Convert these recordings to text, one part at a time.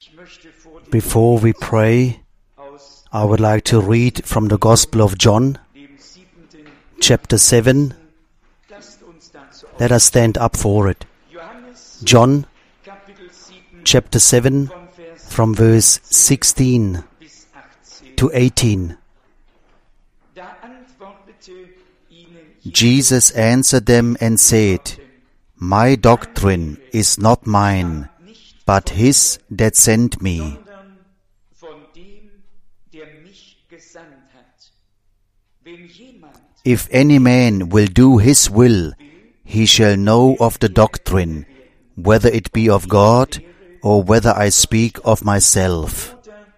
Before we pray, I would like to read from the Gospel of John, chapter 7. Let us stand up for it. John, chapter 7, from verse 16 to 18. Jesus answered them and said, "My doctrine is not mine, but his that sent me. If any man will do his will, he shall know of the doctrine, whether it be of God, or whether I speak of myself.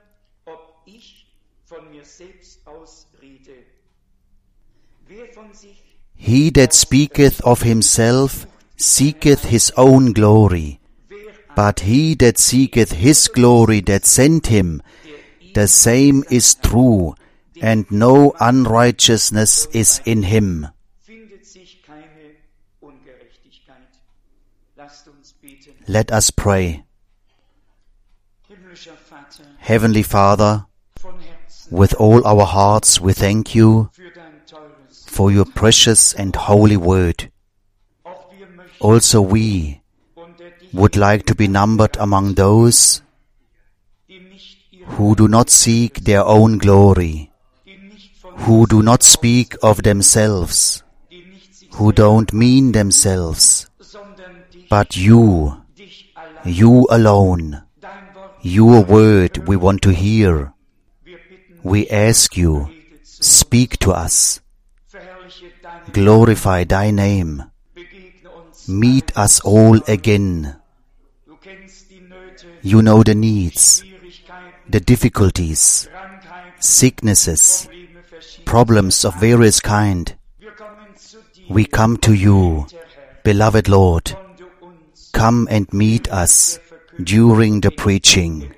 He that speaketh of himself seeketh his own glory, but he that seeketh his glory that sent him, the same is true, and no unrighteousness is in him." Let us pray. Heavenly Father, with all our hearts we thank you for your precious and holy word. Also we would like to be numbered among those who do not seek their own glory, who do not speak of themselves, who don't mean themselves, but you alone, your word we want to hear. We ask you, speak to us, glorify thy name, meet us all again. You know the needs, the difficulties, sicknesses, problems of various kind. We come to you, beloved Lord. Come and meet us during the preaching.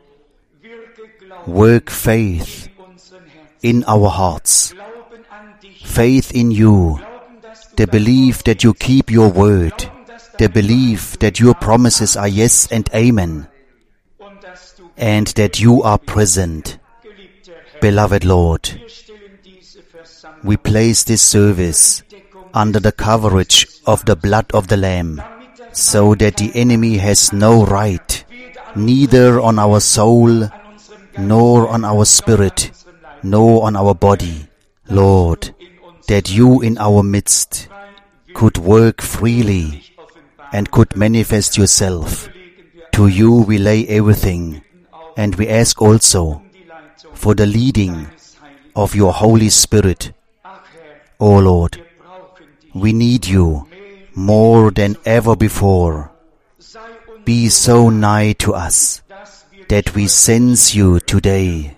Work faith in our hearts, faith in you, the belief that you keep your word, the belief that your promises are yes and amen, and that you are present. Beloved Lord, we place this service under the coverage of the blood of the Lamb, so that the enemy has no right, neither on our soul, nor on our spirit, nor on our body. Lord, that you in our midst could work freely and could manifest yourself. To you we lay everything, and we ask also for the leading of your Holy Spirit. O Lord, we need you more than ever before. Be so nigh to us that we sense you today,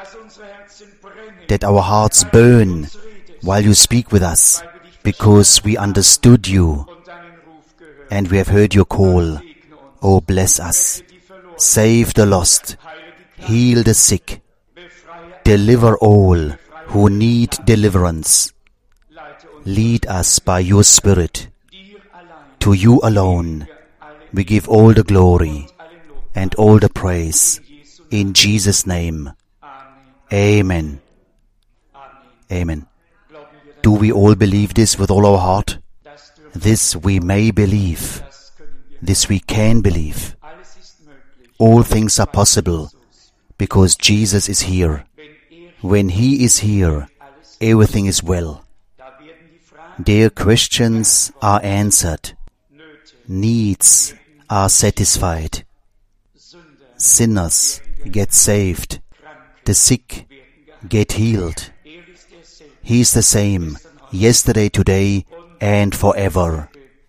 that our hearts burn while you speak with us, because we understood you and we have heard your call. Oh, bless us, save the lost, heal the sick, deliver all who need deliverance. Lead us by your Spirit. To you alone we give all the glory and all the praise. In Jesus' name, Amen. Amen. Do we all believe this with all our heart? This we may believe. This we can believe. All things are possible because Jesus is here. When He is here, everything is well. Their questions are answered. Needs are satisfied. Sinners get saved. The sick get healed. He is the same, yesterday, today, and forever.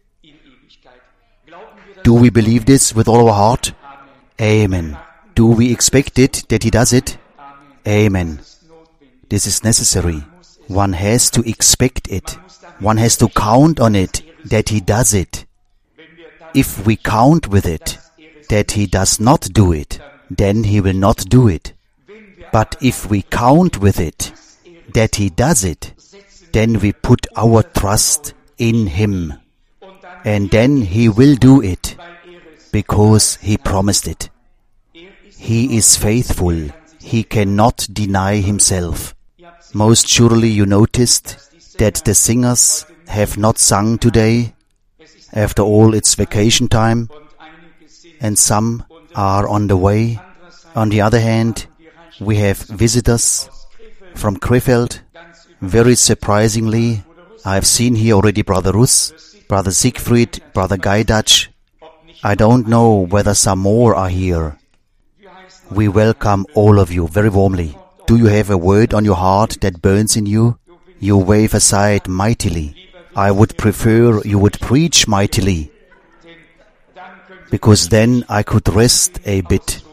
Do we believe this with all our heart? Amen. Do we expect it, that He does it? Amen. This is necessary. One has to expect it. One has to count on it, that He does it. If we count with it, that He does not do it, then He will not do it. But if we count with it, that He does it, then we put our trust in Him. And then He will do it, because He promised it. He is faithful. He cannot deny himself. Most surely you noticed that the singers have not sung today. After all, it's vacation time, and some are on the way. On the other hand, we have visitors from Krefeld. Very surprisingly, I've seen here already Brother Russ, Brother Siegfried, Brother Gaidach. I don't know whether some more are here. We welcome all of you very warmly. Do you have a word on your heart that burns in you? You wave aside mightily. I would prefer you would preach mightily, because then I could rest a bit.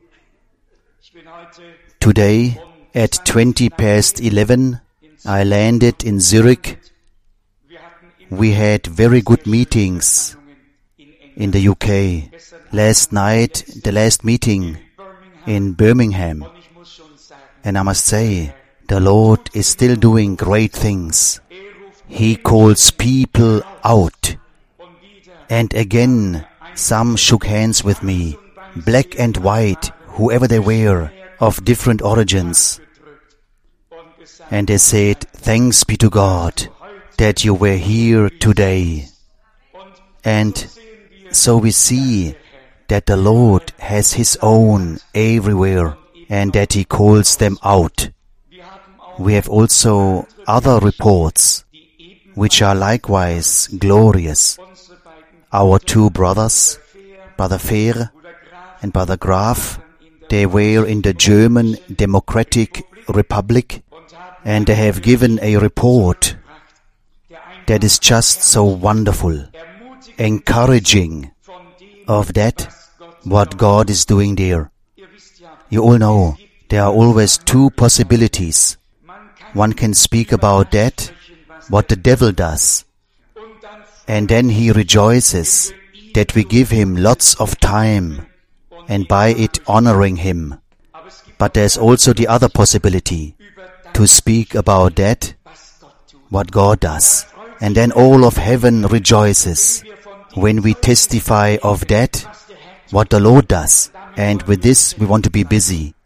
Today, at 11:20, I landed in Zurich. We had very good meetings in the UK. Last night, the last meeting in Birmingham. And I must say, the Lord is still doing great things. He calls people out. And again, some shook hands with me, black and white, whoever they were, of different origins. And they said, thanks be to God that you were here today. And so we see that the Lord has His own everywhere and that He calls them out. We have also other reports which are likewise glorious. Our two brothers, Brother Fehr and Brother Graf, they were in the German Democratic Republic, and they have given a report that is just so wonderful, encouraging of that, what God is doing there. You all know, there are always two possibilities. One can speak about that, what the devil does, and then he rejoices that we give him lots of time, and by it honoring him. But there's also the other possibility, to speak about that, what God does. And then all of heaven rejoices when we testify of that, what the Lord does. And with this we want to be busy.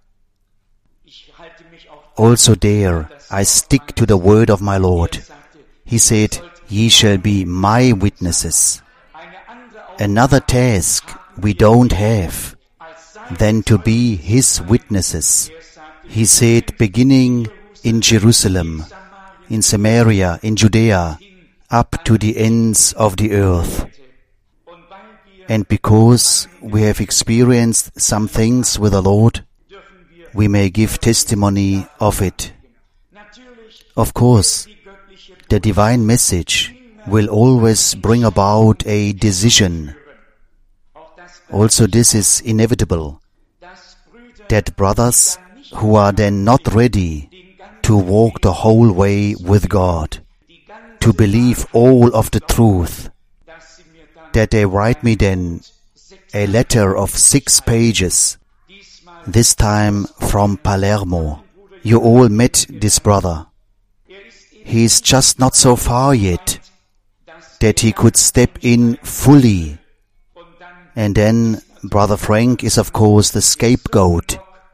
Also there, I stick to the word of my Lord. He said, ye shall be my witnesses. Another task we don't have than to be His witnesses. He said, beginning in Jerusalem, in Samaria, in Judea, up to the ends of the earth. And because we have experienced some things with the Lord, we may give testimony of it. Of course, the divine message will always bring about a decision. Also this is inevitable, that brothers who are then not ready to walk the whole way with God, to believe all of the truth, that they write me then a letter of 6 pages, this time from Palermo. You all met this brother. He is just not so far yet that he could step in fully. And then Brother Frank is of course the scapegoat,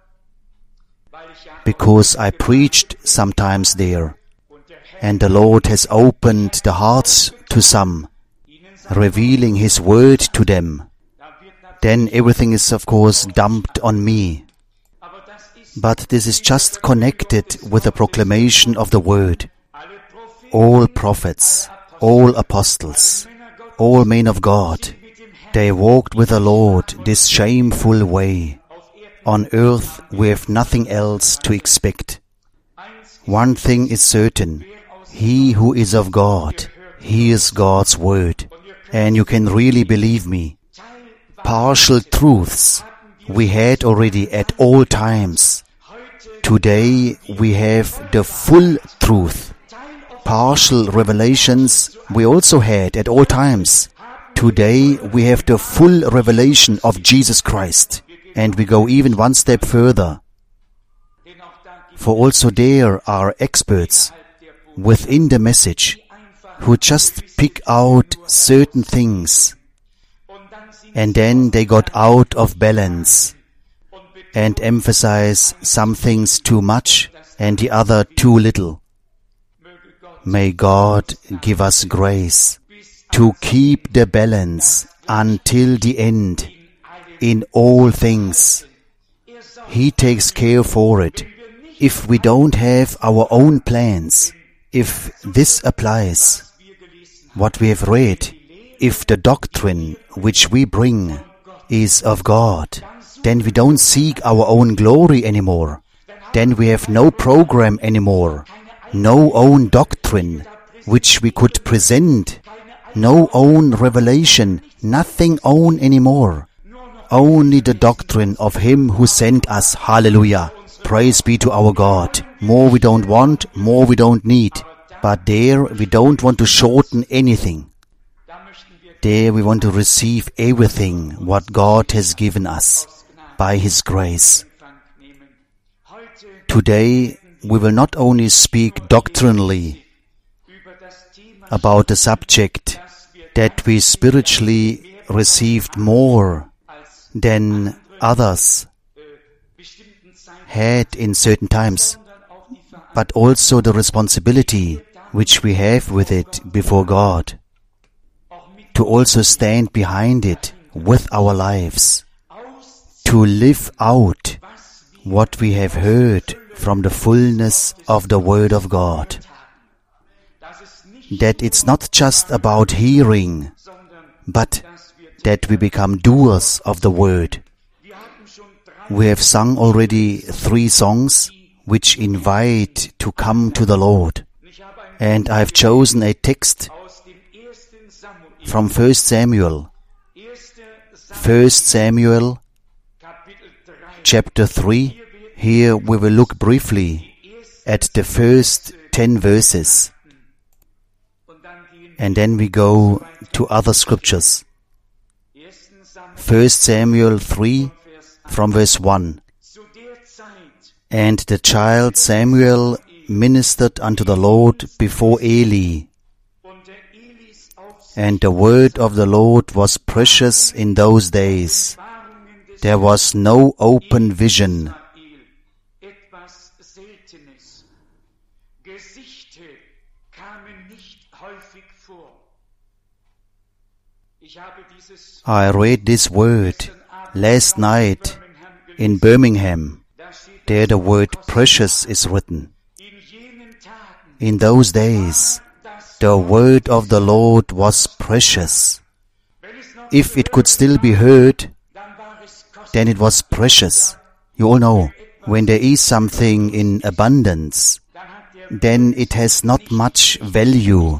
because I preached sometimes there, and the Lord has opened the hearts to some, revealing His word to them. Then everything is of course dumped on me. But this is just connected with the proclamation of the word. All prophets, all apostles, all men of God, they walked with the Lord this shameful way. On earth we have nothing else to expect. One thing is certain, he who is of God hears God's word. And you can really believe me. Partial truths we had already at all times. Today we have the full truth. Partial revelations we also had at all times. Today we have the full revelation of Jesus Christ. And we go even one step further. For also there are experts within the message who just pick out certain things, and then they got out of balance, and emphasize some things too much and the other too little. May God give us grace to keep the balance until the end in all things. He takes care for it. If we don't have our own plans, if this applies, what we have read, if the doctrine which we bring is of God, then we don't seek our own glory anymore. Then we have no program anymore, no own doctrine which we could present, no own revelation, nothing own anymore. Only the doctrine of Him who sent us. Hallelujah. Praise be to our God. More we don't want, more we don't need. But there we don't want to shorten anything. There we want to receive everything what God has given us by His grace. Today we will not only speak doctrinally about the subject that we spiritually received more than others had in certain times, but also the responsibility which we have with it before God, to also stand behind it with our lives, to live out what we have heard from the fullness of the Word of God. That it's not just about hearing, but that we become doers of the Word. We have sung already 3 songs which invite to come to the Lord. And I have chosen a text from 1 Samuel. 1 Samuel chapter 3. Here we will look briefly at the first 10 verses. And then we go to other scriptures. 1 Samuel 3 from verse 1. And the child Samuel ministered unto the Lord before Eli. And the word of the Lord was precious in those days. There was no open vision. I read this word last night in Birmingham. There the word precious is written. In those days, the word of the Lord was precious. If it could still be heard, then it was precious. You all know, when there is something in abundance, then it has not much value.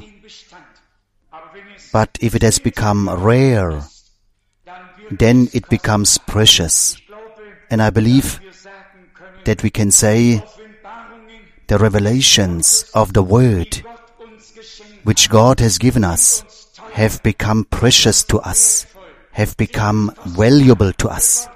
But if it has become rare, then it becomes precious. And I believe that we can say the revelations of the Word which God has given us have become precious to us, have become valuable to us.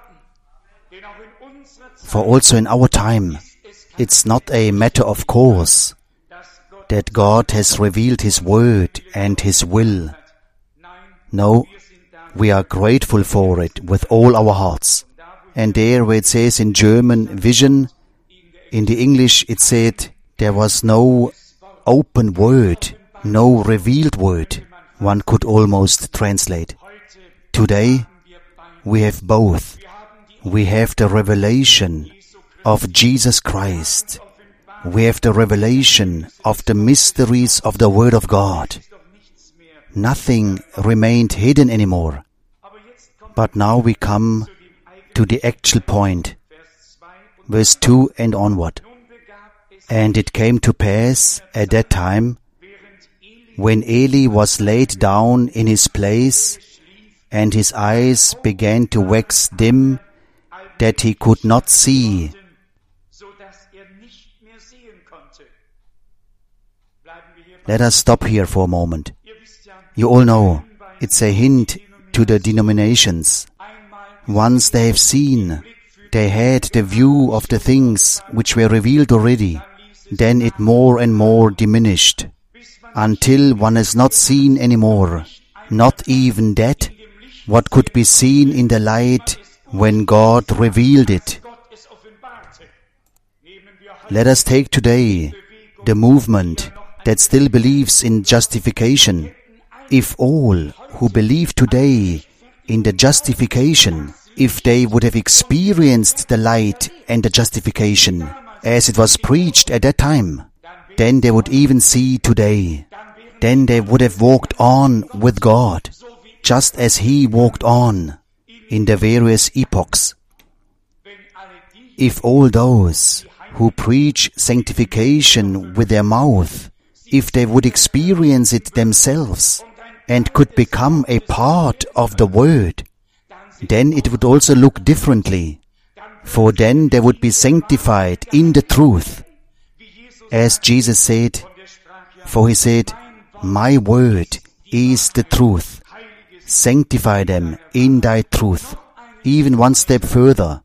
For also in our time, it's not a matter of course that God has revealed His Word and His will. No, we are grateful for it with all our hearts. And there where it says in German, vision, in the English it said there was no open word, no revealed word, one could almost translate. Today, we have both. We have the revelation of Jesus Christ. We have the revelation of the mysteries of the Word of God. Nothing remained hidden anymore. But now we come to the actual point. Verse 2 and onward. And it came to pass at that time, when Eli was laid down in his place, and his eyes began to wax dim, that he could not see. Let us stop here for a moment. You all know, it's a hint to the denominations. Once they have seen, they had the view of the things which were revealed already, then it more and more diminished, until one has not seen anymore, not even that, what could be seen in the light when God revealed it. Let us take today the movement that still believes in justification. If all who believe today in the justification, if they would have experienced the light and the justification as it was preached at that time, then they would even see today. Then they would have walked on with God, just as He walked on in the various epochs. If all those who preach sanctification with their mouth, if they would experience it themselves and could become a part of the Word, then it would also look differently, for then they would be sanctified in the truth. As Jesus said, for He said, "My word is the truth. Sanctify them in thy truth." Even one step further.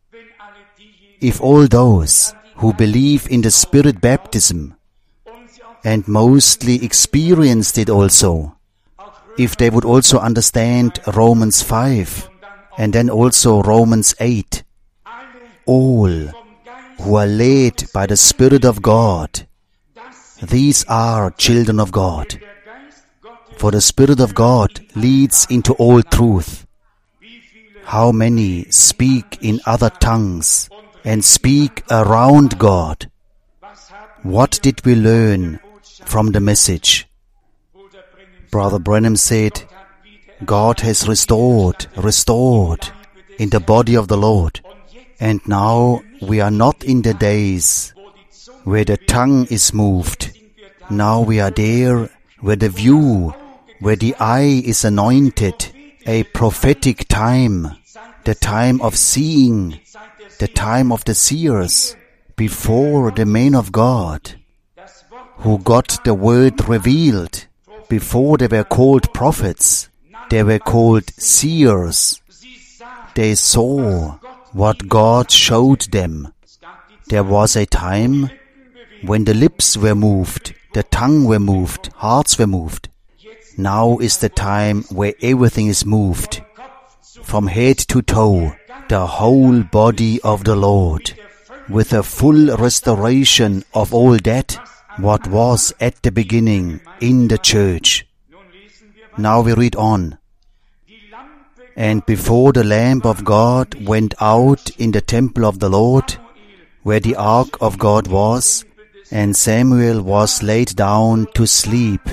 If all those who believe in the Spirit baptism and mostly experienced it also, if they would also understand Romans 5 and then also Romans 8, all who are led by the Spirit of God, these are children of God. For the Spirit of God leads into all truth. How many speak in other tongues and speak around God? What did we learn from the message? Brother Branham said, God has restored in the body of the Lord. And now we are not in the days where the tongue is moved. Now we are there where the view, where the eye is anointed, a prophetic time, the time of seeing, the time of the seers, before the men of God, who got the word revealed. Before they were called prophets, they were called seers. They saw what God showed them. There was a time when the lips were moved, the tongue were moved, hearts were moved. Now is the time where everything is moved. From head to toe, the whole body of the Lord, with a full restoration of all that what was at the beginning in the church. Now we read on. And before the lamp of God went out in the temple of the Lord, where the ark of God was, and Samuel was laid down to sleep.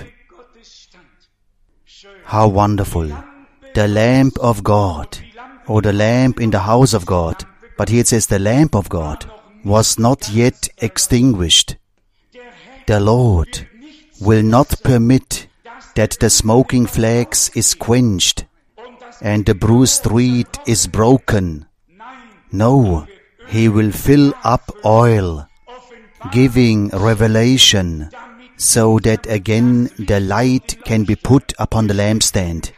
How wonderful! The lamp of God, or the lamp in the house of God, but here it says the lamp of God, was not yet extinguished. The Lord will not permit that the smoking flax is quenched and the bruised reed is broken. No, He will fill up oil, giving revelation, so that again the light can be put upon the lampstand.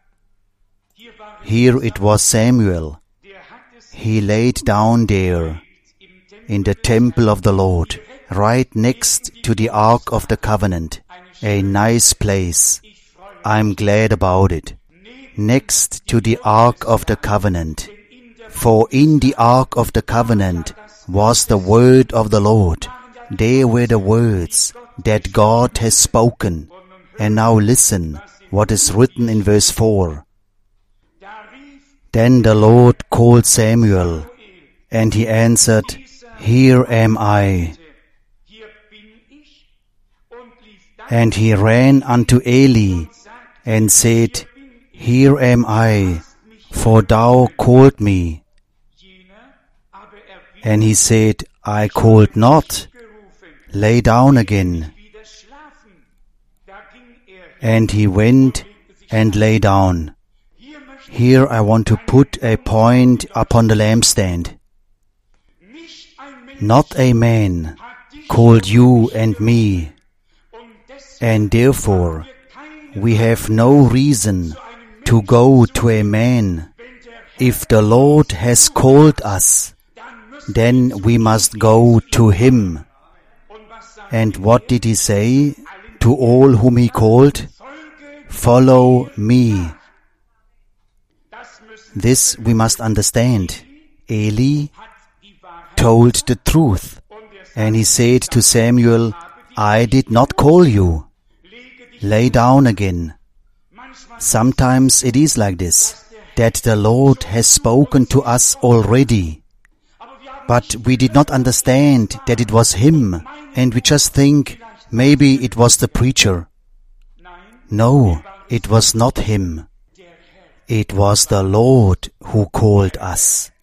Here it was Samuel. He laid down there in the temple of the Lord, right next to the Ark of the Covenant. A nice place. I'm glad about it. Next to the Ark of the Covenant. For in the Ark of the Covenant was the word of the Lord. There were the words that God has spoken. And now listen what is written in verse 4. Then the Lord called Samuel, and he answered, Here am I. And he ran unto Eli, and said, Here am I, for thou called me. And he said, I called not. Lay down again. And he went and lay down. Here I want to put a point upon the lampstand. Not a man called you and me, and therefore we have no reason to go to a man. If the Lord has called us, then we must go to Him. And what did He say to all whom He called? Follow me. This we must understand. Eli told the truth, And he said to Samuel, I did not call you. Lay down again. Sometimes it is like this, that the Lord has spoken to us already, but we did not understand that it was Him, and we just think maybe it was the preacher. No, it was not Him. It was the Lord who called us.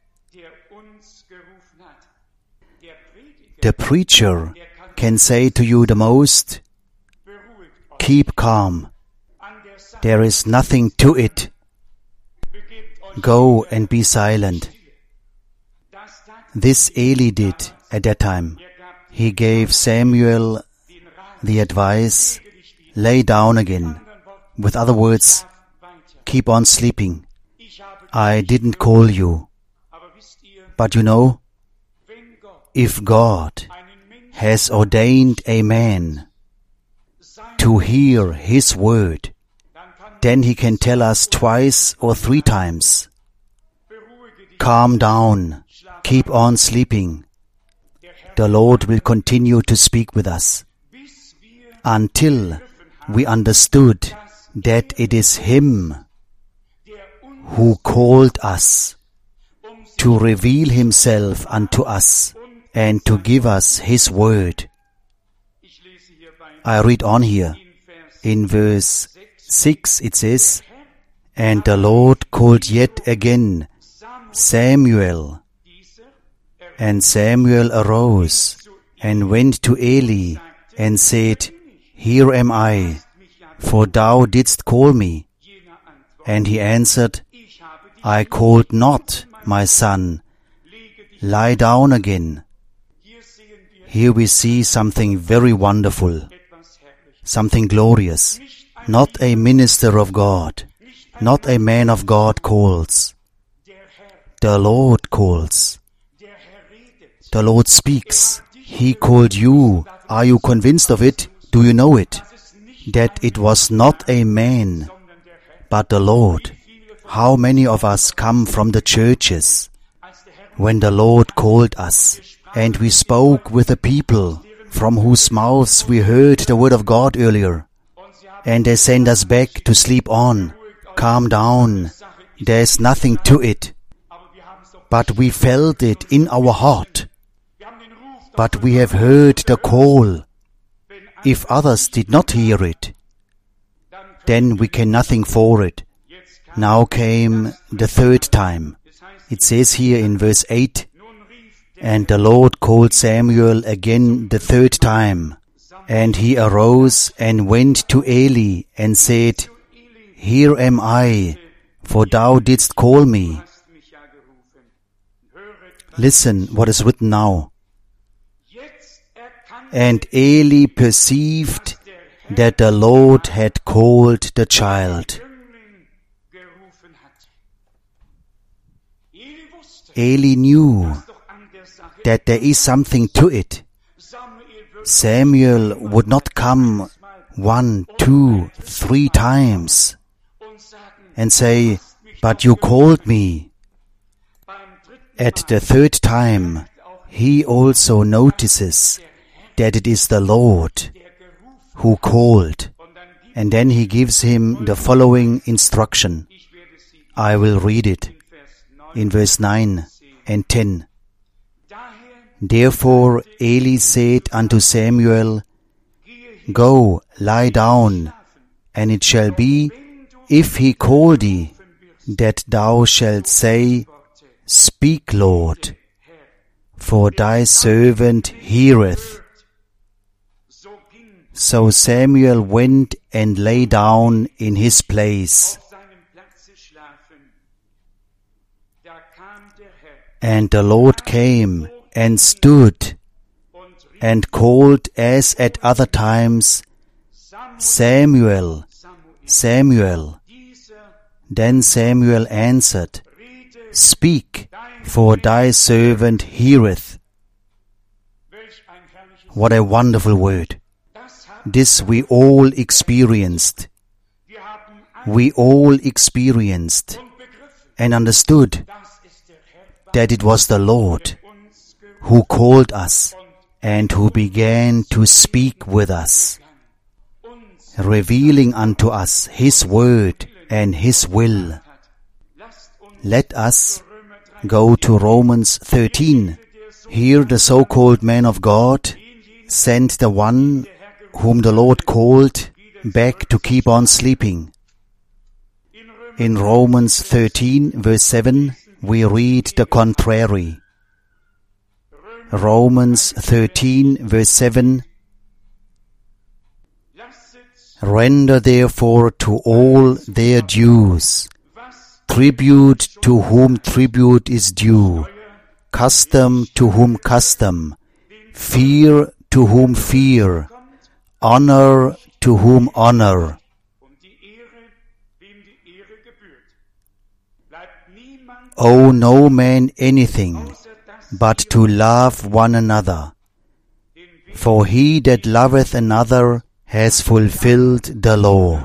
The preacher can say to you the most, keep calm. There is nothing to it. Go and be silent. This Eli did at that time. He gave Samuel the advice, lay down again. With other words, keep on sleeping. I didn't call you. But you know, if God has ordained a man to hear His word, then He can tell us twice or 3 times, calm down, keep on sleeping. The Lord will continue to speak with us until we understood that it is Him who called us to reveal Himself unto us and to give us His word. I read on here. In verse 6 it says, And the Lord called yet again, Samuel. And Samuel arose and went to Eli and said, Here am I, for thou didst call me. And he answered, I called not, my son. Lie down again. Here we see something very wonderful, something glorious. Not a minister of God, not a man of God calls. The Lord calls. The Lord speaks. He called you. Are you convinced of it? Do you know it? That it was not a man, but the Lord. How many of us come from the churches when the Lord called us and we spoke with the people from whose mouths we heard the word of God earlier, and they send us back to sleep on. Calm down. There's nothing to it. But we felt it in our heart. But we have heard the call. If others did not hear it, then we can nothing for it. Now came the 3rd time. It says here in verse 8, And the Lord called Samuel again the 3rd time. And he arose and went to Eli and said, Here am I, for thou didst call me. Listen what is written now. And Eli perceived that the Lord had called the child. Eli knew that there is something to it. Samuel would not come 1, 2, 3 times and say, But you called me. At the 3rd time, he also notices that it is the Lord who called. And then he gives him the following instruction. I will read it in verse 9 and 10. Therefore Eli said unto Samuel, Go, lie down, and it shall be, if he call thee, that thou shalt say, Speak, Lord, for thy servant heareth. So Samuel went and lay down in his place. And the Lord came and stood and called as at other times, Samuel, Samuel. Then Samuel answered, Speak, for thy servant heareth. What a wonderful word. This we all experienced. We all experienced and understood that it was the Lord who called us and who began to speak with us, revealing unto us His word and His will. Let us go to Romans 13. Here the so-called man of God sent the one whom the Lord called back to keep on sleeping. In Romans 13, verse 7, we read the contrary. Romans 13, verse 7, render therefore to all their dues, tribute to whom tribute is due, custom to whom custom, fear to whom fear, honor to whom honor. Owe no man anything, but to love one another. For he that loveth another has fulfilled the law.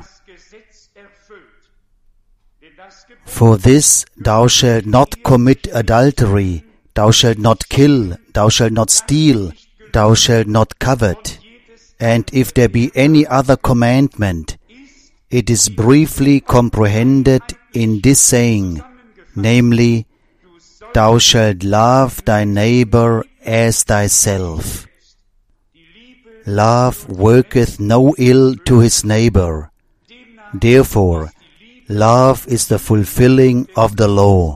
For this, thou shalt not commit adultery, thou shalt not kill, thou shalt not steal, thou shalt not covet. And if there be any other commandment, it is briefly comprehended in this saying, namely, thou shalt love thy neighbor as thyself. Love worketh no ill to his neighbor. Therefore, love is the fulfilling of the law.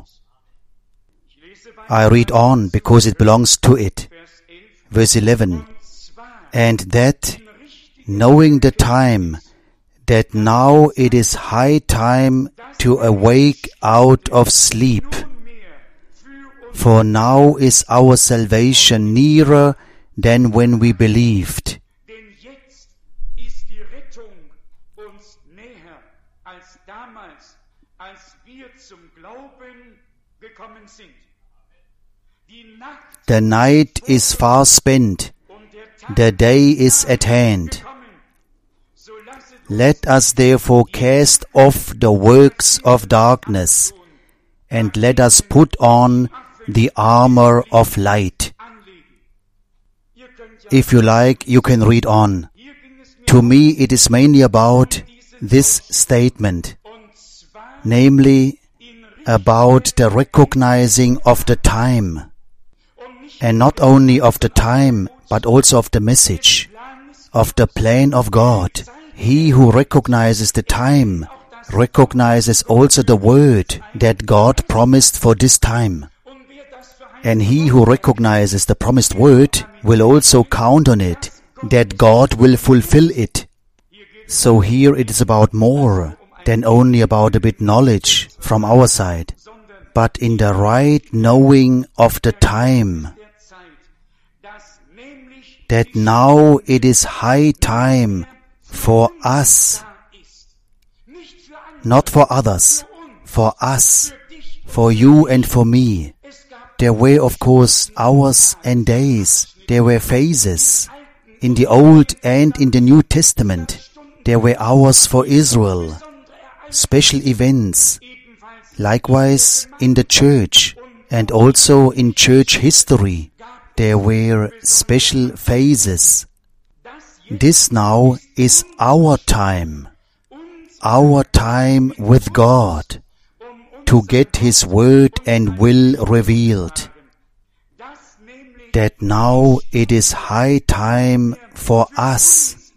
I read on because it belongs to it. Verse 11. And that, knowing the time, that now it is high time to awake out of sleep. For now is our salvation nearer than when we believed. The night is far spent, the day is at hand. Let us therefore cast off the works of darkness, and let us put on the armor of light. If you like, you can read on. To me, it is mainly about this statement, namely about the recognizing of the time, and not only of the time, but also of the message, of the plan of God. He who recognizes the time recognizes also the word that God promised for this time. And he who recognizes the promised word will also count on it, that God will fulfill it. So here it is about more than only about a bit knowledge from our side, but in the right knowing of the time, that now it is high time for us, not for others, for us, for you and for me. There were, of course, hours and days. There were phases. In the Old and in the New Testament, there were hours for Israel, special events. Likewise, in the church and also in church history, there were special phases. This now is our time with God, to get His word and will revealed. That now it is high time for us,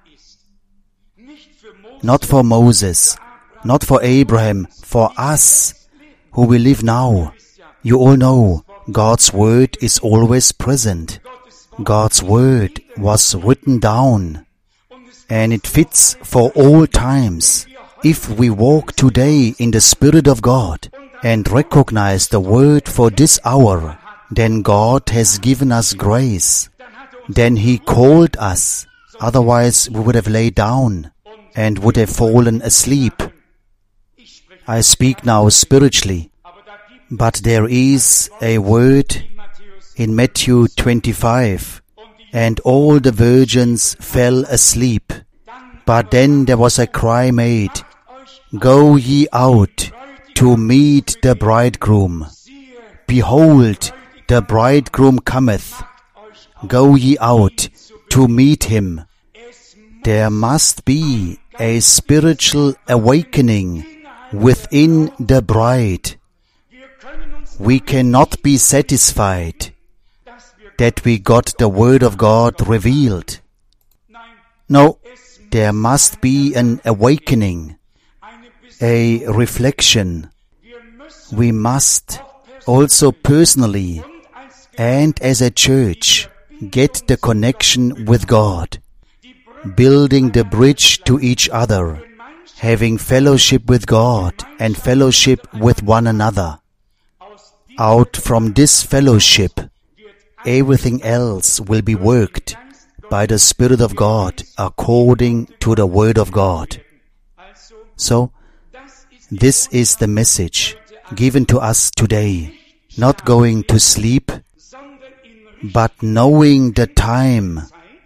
not for Moses, not for Abraham, for us who will live now. You all know God's word is always present. God's word was written down, and it fits for all times. If we walk today in the Spirit of God and recognize the word for this hour, then God has given us grace. Then He called us. Otherwise we would have laid down and would have fallen asleep. I speak now spiritually, but there is a word in Matthew 25, and all the virgins fell asleep. But then there was a cry made, Go ye out to meet the bridegroom. Behold, the bridegroom cometh. Go ye out to meet him. There must be a spiritual awakening within the bride. We cannot be satisfied that we got the Word of God revealed. No, there must be an awakening, a reflection. We must also personally and as a church get the connection with God, building the bridge to each other, having fellowship with God and fellowship with one another. Out from this fellowship, everything else will be worked by the Spirit of God according to the Word of God. So, this is the message given to us today. Not going to sleep, but knowing the time,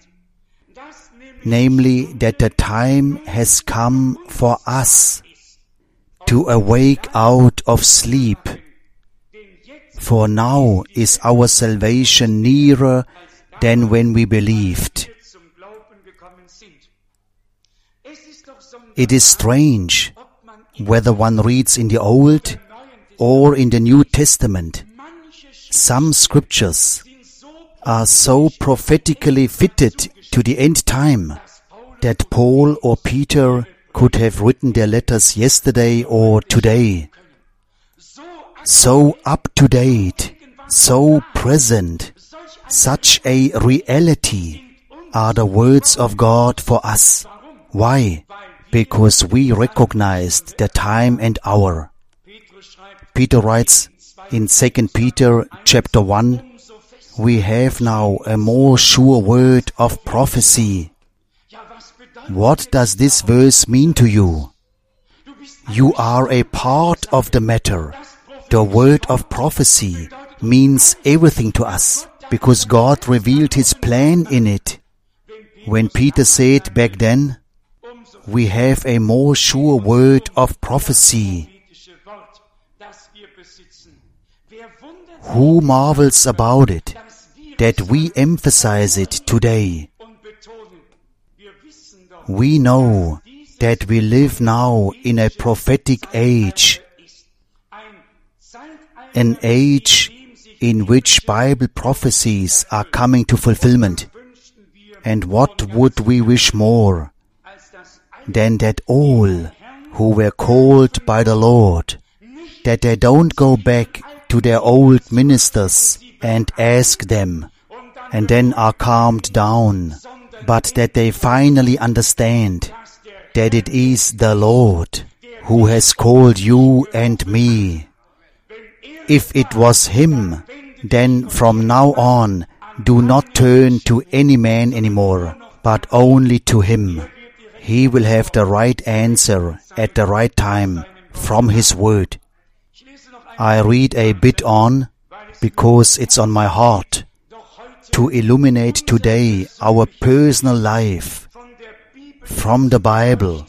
namely that the time has come for us to awake out of sleep. For now is our salvation nearer than when we believed. It is strange whether one reads in the Old or in the New Testament. Some scriptures are so prophetically fitted to the end time that Paul or Peter could have written their letters yesterday or today. So up to date, so present, such a reality are the words of God for us. Why? Because we recognized the time and hour. Peter writes in 2 Peter chapter 1, we have now a more sure word of prophecy. What does this verse mean to you? You are a part of the matter. The word of prophecy means everything to us, because God revealed His plan in it. When Peter said back then, we have a more sure word of prophecy. Who marvels about it, that we emphasize it today? We know that we live now in a prophetic age, an age in which Bible prophecies are coming to fulfillment. And what would we wish more than that all who were called by the Lord, that they don't go back to their old ministers and ask them, and then are calmed down, but that they finally understand that it is the Lord who has called you and me. If it was Him, then from now on, do not turn to any man anymore, but only to Him. He will have the right answer at the right time from His Word. I read a bit on, because it's on my heart, to illuminate today our personal life from the Bible,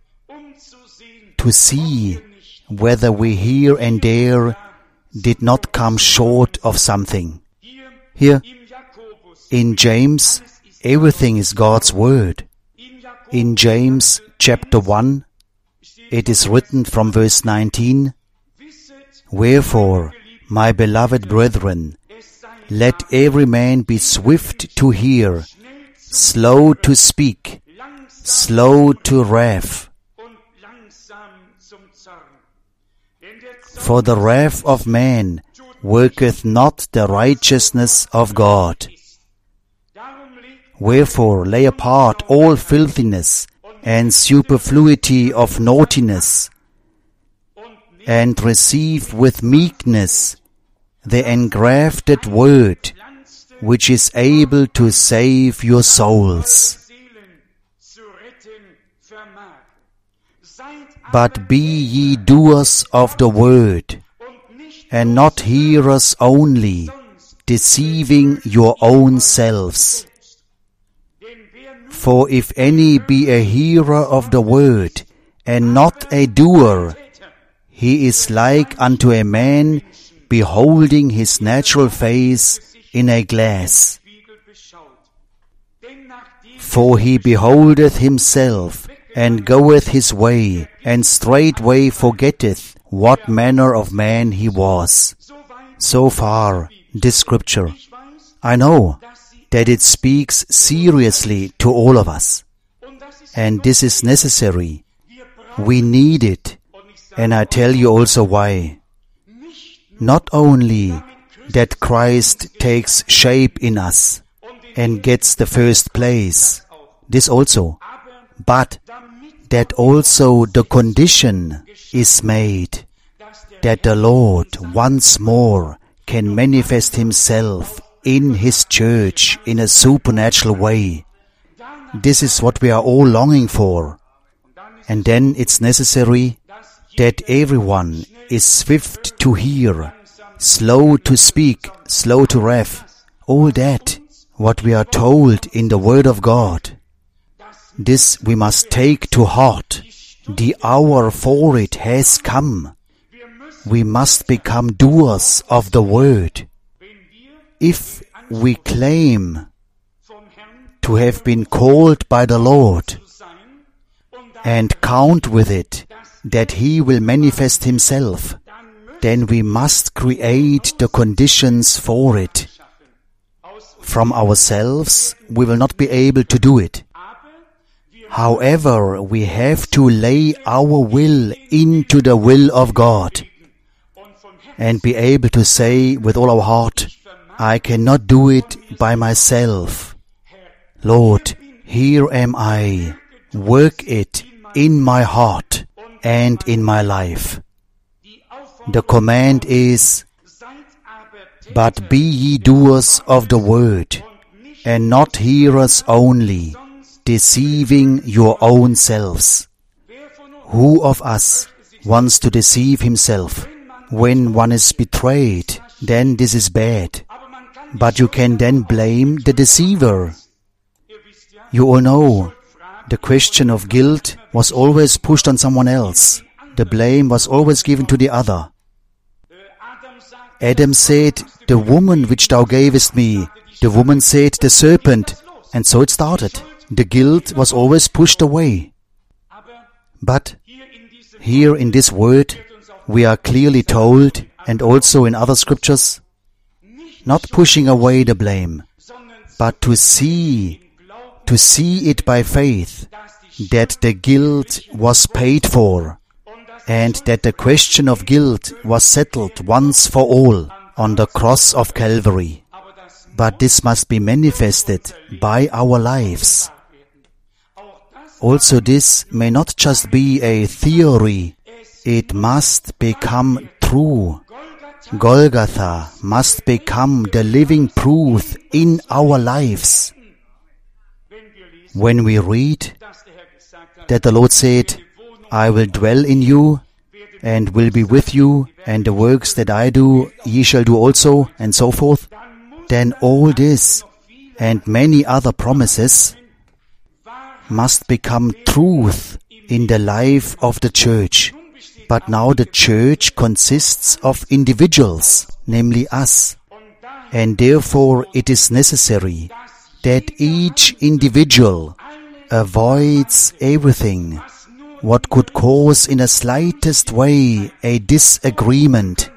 to see whether we here and there did not come short of something. Here, in James, everything is God's Word. In James chapter 1, it is written from verse 19, Wherefore, my beloved brethren, let every man be swift to hear, slow to speak, slow to wrath. For the wrath of man worketh not the righteousness of God. Wherefore lay apart all filthiness and superfluity of naughtiness, and receive with meekness the engrafted word, which is able to save your souls. But be ye doers of the word, and not hearers only, deceiving your own selves. For if any be a hearer of the word, and not a doer, he is like unto a man beholding his natural face in a glass. For he beholdeth himself, and goeth his way, and straightway forgetteth what manner of man he was. So far, this scripture. I know that it speaks seriously to all of us. And this is necessary. We need it. And I tell you also why. Not only that Christ takes shape in us and gets the first place, this also, but that also the condition is made that the Lord once more can manifest Himself in His church in a supernatural way. This is what we are all longing for. And then it's necessary that everyone is swift to hear, slow to speak, slow to wrath. All that, what we are told in the Word of God. This we must take to heart. The hour for it has come. We must become doers of the Word. If we claim to have been called by the Lord and count with it that He will manifest Himself, then we must create the conditions for it. From ourselves, we will not be able to do it. However, we have to lay our will into the will of God and be able to say with all our heart, I cannot do it by myself. Lord, here am I. Work it in my heart and in my life. The command is, but be ye doers of the word, and not hearers only, deceiving your own selves. Who of us wants to deceive himself? When one is betrayed, then this is bad. But you can then blame the deceiver. You all know, the question of guilt was always pushed on someone else. The blame was always given to the other. Adam said, the woman which thou gavest me. The woman said, the serpent. And so it started. The guilt was always pushed away. But here in this word, we are clearly told, and also in other scriptures, not pushing away the blame, but to see it by faith, that the guilt was paid for, and that the question of guilt was settled once for all on the cross of Calvary. But this must be manifested by our lives. Also, this may not just be a theory, it must become true. Golgotha must become the living proof in our lives. When we read that the Lord said, I will dwell in you and will be with you, and the works that I do ye shall do also, and so forth, then all this and many other promises must become truth in the life of the church. But now the church consists of individuals, namely us, and therefore it is necessary that each individual avoids everything what could cause in the slightest way a disagreement,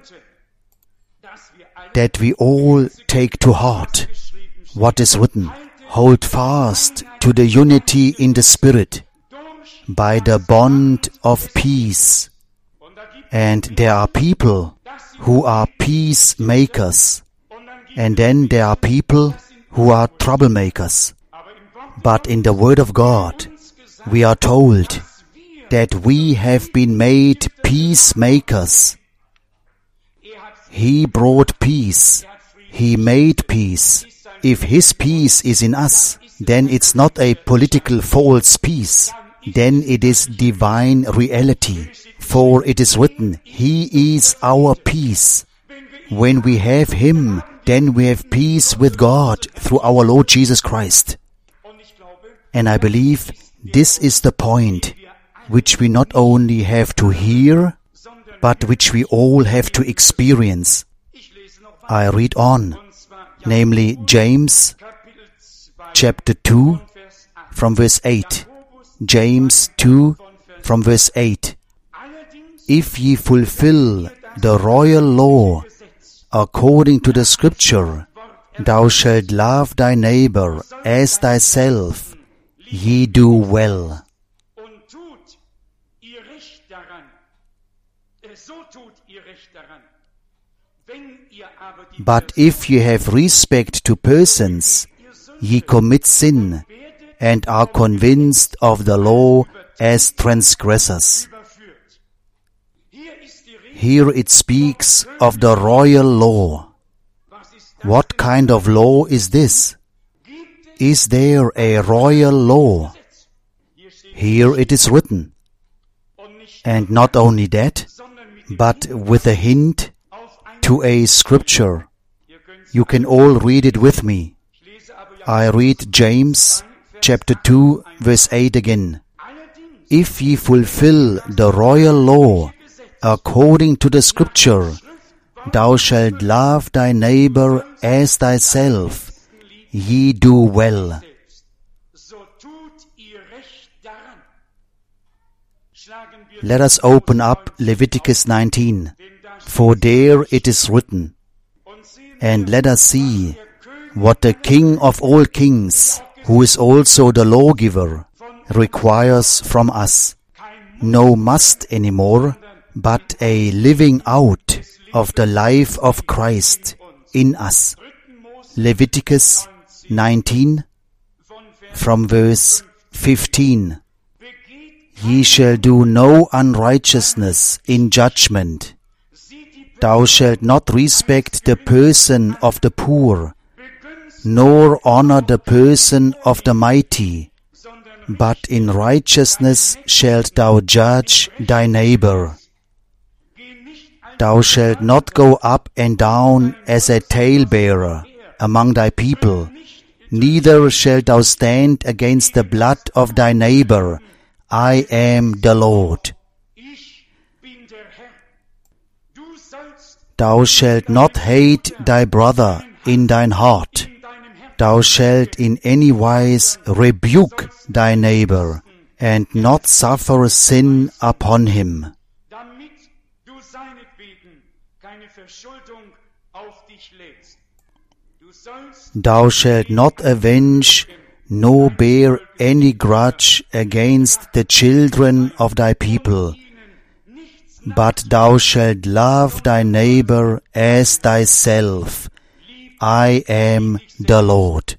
that we all take to heart what is written. Hold fast to the unity in the Spirit by the bond of peace. And there are people who are peacemakers, and then there are people who are troublemakers. But in the Word of God, we are told that we have been made peacemakers. He brought peace. He made peace. If His peace is in us, then it's not a political false peace. Then it is divine reality. For it is written, He is our peace. When we have Him, then we have peace with God through our Lord Jesus Christ. And I believe this is the point which we not only have to hear, but which we all have to experience. I read on, namely James chapter 2, from verse 8. James 2 from verse 8. If ye fulfill the royal law according to the scripture, thou shalt love thy neighbor as thyself, ye do well. But if ye have respect to persons, ye commit sin, and are convinced of the law as transgressors. Here it speaks of the royal law. What kind of law is this? Is there a royal law? Here it is written. And not only that, but with a hint to a scripture. You can all read it with me. I read James chapter 2 verse 8 again. If ye fulfill the royal law according to the scripture, thou shalt love thy neighbor as thyself, ye do well. Let us open up Leviticus 19, for there it is written, and let us see what the King of all kings, who is also the lawgiver, requires from us. No must anymore, but a living out of the life of Christ in us. Leviticus 19 from verse 15. Ye shall do no unrighteousness in judgment. Thou shalt not respect the person of the poor, nor honor the person of the mighty, but in righteousness shalt thou judge thy neighbor. Thou shalt not go up and down as a talebearer among thy people, neither shalt thou stand against the blood of thy neighbor. I am the Lord. Thou shalt not hate thy brother in thine heart. Thou shalt in any wise rebuke thy neighbor, and not suffer sin upon him. Thou shalt not avenge nor bear any grudge against the children of thy people, but thou shalt love thy neighbor as thyself. I am the Lord.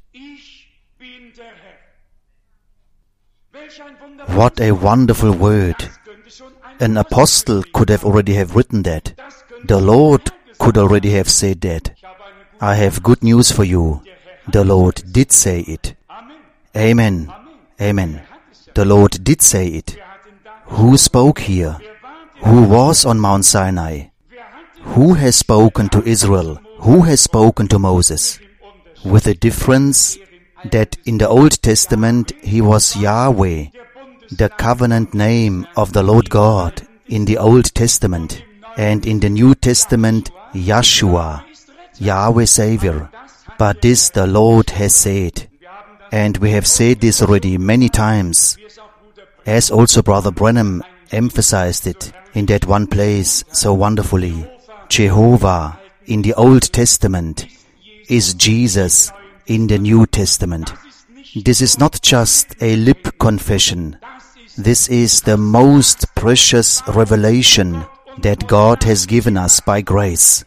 What a wonderful word. An apostle could have already have written that. The Lord could already have said that. I have good news for you. The Lord did say it. Amen. Amen. The Lord did say it. Who spoke here? Who was on Mount Sinai? Who has spoken to Israel? Who has spoken to Moses? With the difference that in the Old Testament he was Yahweh, the covenant name of the Lord God in the Old Testament, and in the New Testament Yeshua, Yahweh Savior. But this the Lord has said. And we have said this already many times, as also Brother Branham emphasized it in that one place so wonderfully. Jehovah in the Old Testament is Jesus in the New Testament. This is not just a lip confession. This is the most precious revelation that God has given us by grace.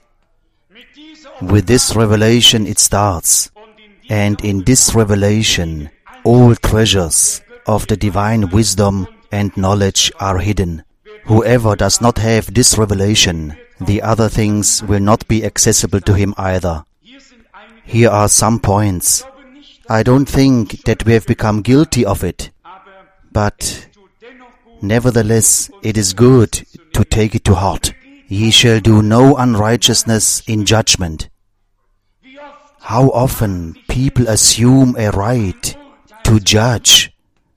With this revelation it starts. And in this revelation, all treasures of the divine wisdom and knowledge are hidden. Whoever does not have this revelation, the other things will not be accessible to him either. Here are some points. I don't think that we have become guilty of it, but nevertheless it is good to take it to heart. Ye shall do no unrighteousness in judgment. How often people assume a right to judge,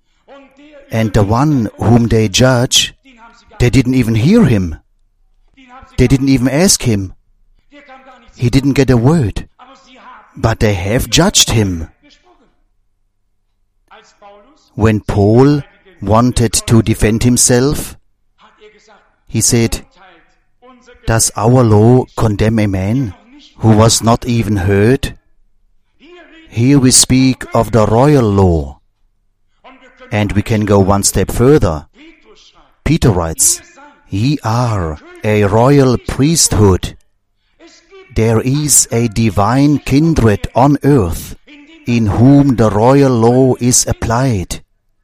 and the one whom they judge, they didn't even hear him. They didn't even ask him. He didn't get a word. But they have judged him. When Paul wanted to defend himself, he said, "Does our law condemn a man who was not even heard?" Here we speak of the royal law. And we can go one step further. Peter writes, "Ye are a royal priesthood." There is a divine kindred on earth in whom the royal law is applied.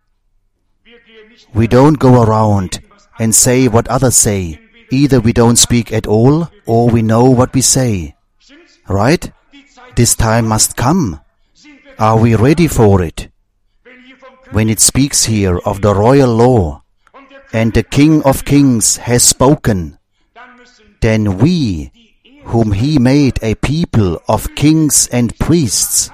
We don't go around and say what others say. Either we don't speak at all or we know what we say. Right? This time must come. Are we ready for it? When it speaks here of the royal law and the King of Kings has spoken, then we, whom He made a people of kings and priests,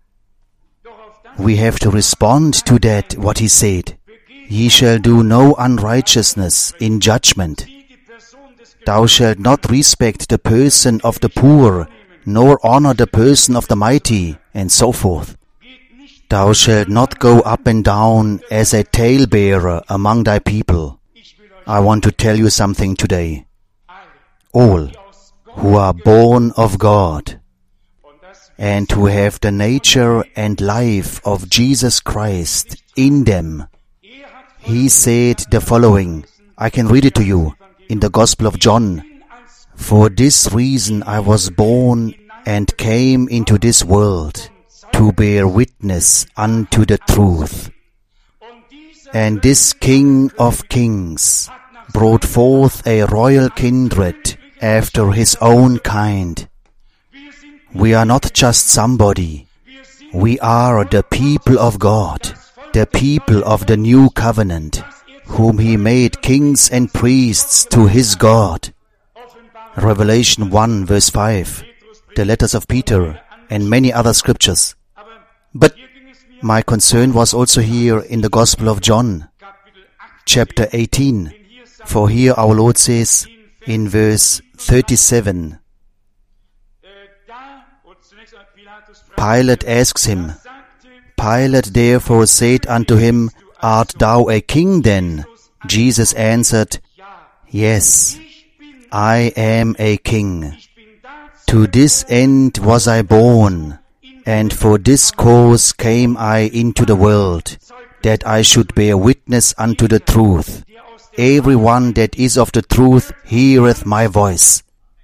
we have to respond to that what He said. Ye shall do no unrighteousness in judgment. Thou shalt not respect the person of the poor, nor honor the person of the mighty, and so forth. Thou shalt not go up and down as a talebearer among thy people. I want to tell you something today. All who are born of God and who have the nature and life of Jesus Christ in them, He said the following. I can read it to you in the Gospel of John. "For this reason I was born and came into this world, to bear witness unto the truth. And this King of Kings brought forth a royal kindred after His own kind." We are not just somebody. We are the people of God, the people of the new covenant, whom He made kings and priests to His God. Revelation 1 verse 5, the letters of Peter, and many other scriptures. But my concern was also here in the Gospel of John, chapter 18. For here our Lord says in verse 37, Pilate asks Him. Pilate therefore said unto Him, Art thou a king then? Jesus answered, Yes, I am a king. To this end was I born, and for this cause came I into the world, that I should bear witness unto the truth. Every one that is of the truth heareth my voice.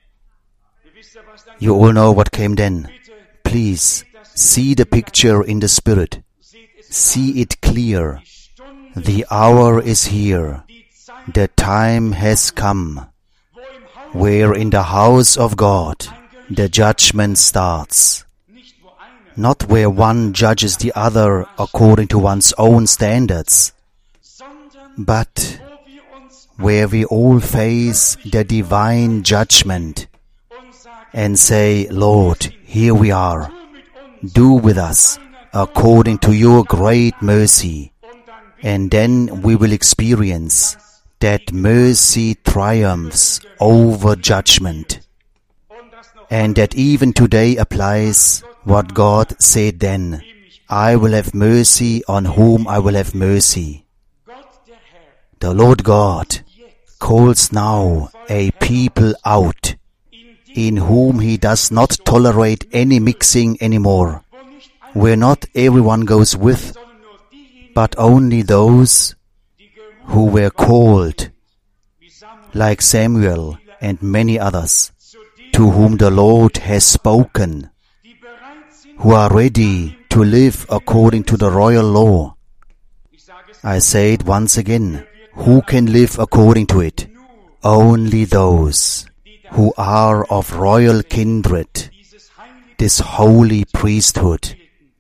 You all know what came then. Please, see the picture in the Spirit. See it clear. The hour is here. The time has come, where in the house of God the judgment starts. Not where one judges the other according to one's own standards, but where we all face the divine judgment and say, Lord, here we are. Do with us according to your great mercy. And then we will experience that mercy triumphs over judgment. And that even today applies what God said then. I will have mercy on whom I will have mercy. The Lord God calls now a people out, in whom He does not tolerate any mixing anymore, where not everyone goes with, but only those who were called, like Samuel and many others, to whom the Lord has spoken, who are ready to live according to the royal law. I say it once again, who can live according to it? Only those who are of royal kindred, this holy priesthood.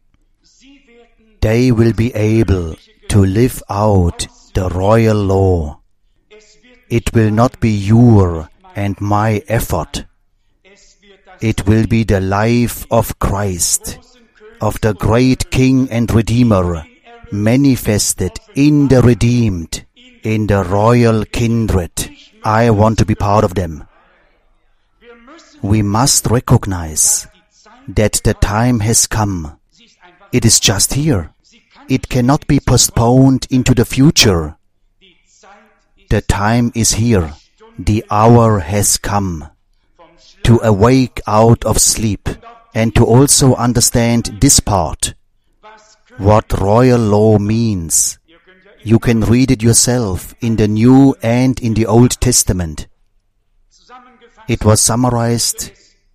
They will be able to live out the royal law. It will not be your and my effort. It will be the life of Christ, of the great King and Redeemer, manifested in the redeemed, in the royal kindred. I want to be part of them. We must recognize that the time has come. It is just here. It cannot be postponed into the future. The time is here. The hour has come to awake out of sleep and to also understand this part, what royal law means. You can read it yourself in the New and in the Old Testament. It was summarized,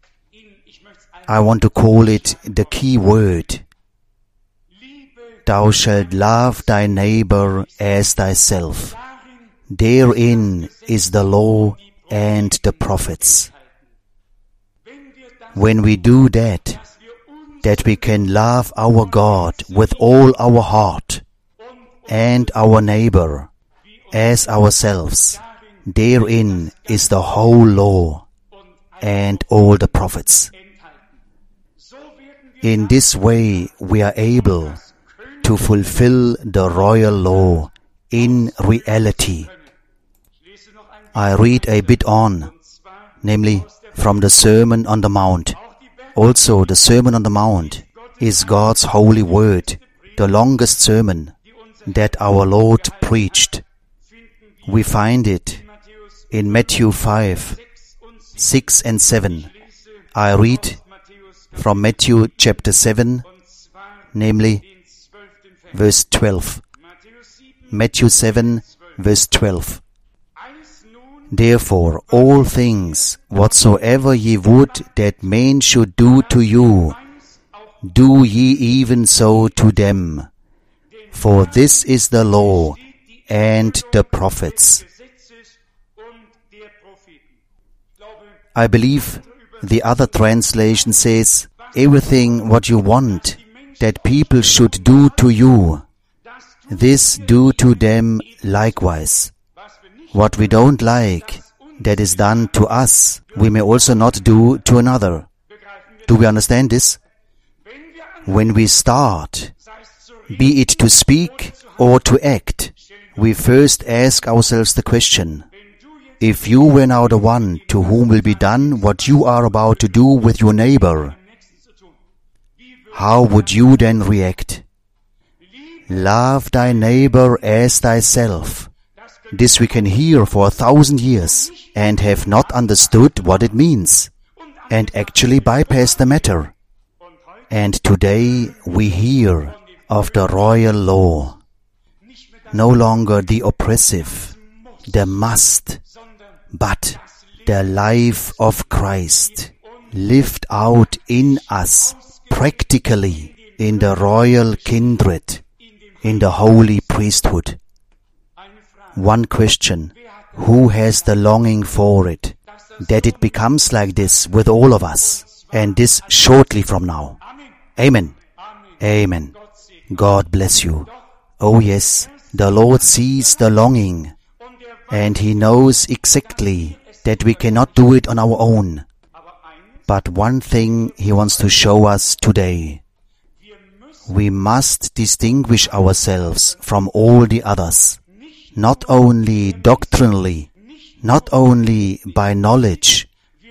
I want to call it the key word. Thou shalt love thy neighbor as thyself. Therein is the law and the prophets. When we do that we can love our God with all our heart and our neighbor as ourselves, therein is the whole law and all the prophets. In this way we are able to fulfill the royal law in reality. I read a bit on, namely from the Sermon on the Mount. Also, the Sermon on the Mount is God's holy word, the longest sermon that our Lord preached. We find it in Matthew 5, 6 and 7. I read from Matthew chapter 7, namely verse 12. Matthew 7, verse 12. Therefore, all things whatsoever ye would that men should do to you, do ye even so to them. For this is the law and the prophets. I believe the other translation says, everything what you want that people should do to you, this do to them likewise. What we don't like that is done to us, we may also not do to another. Do we understand this? When we start, be it to speak or to act, we first ask ourselves the question, if you were now the one to whom will be done what you are about to do with your neighbor, how would you then react? Love thy neighbor as thyself. This we can hear for 1,000 years and have not understood what it means and actually bypass the matter. And today we hear of the royal law, no longer the oppressive, the must, but the life of Christ lived out in us practically in the royal kindred, in the holy priesthood. One question, who has the longing for it, that it becomes like this with all of us, and this shortly from now? Amen. Amen. God bless you. Oh yes, the Lord sees the longing, and He knows exactly that we cannot do it on our own. But one thing He wants to show us today. We must distinguish ourselves from all the others, not only doctrinally, not only by knowledge,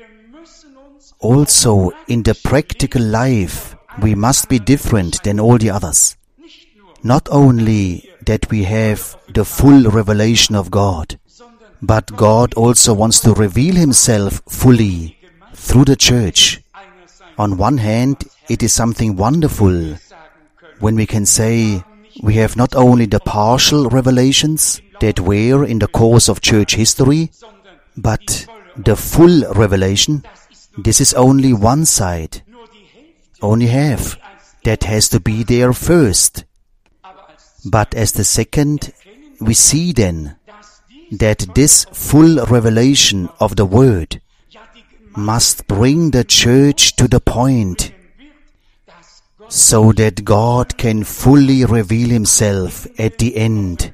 also in the practical life we must be different than all the others. Not only that we have the full revelation of God, but God also wants to reveal Himself fully through the church. On one hand, it is something wonderful when we can say we have not only the partial revelations that were in the course of church history, but the full revelation. This is only one side, only half. That has to be there first. But as the second, we see then that this full revelation of the Word must bring the church to the point so that God can fully reveal Himself at the end,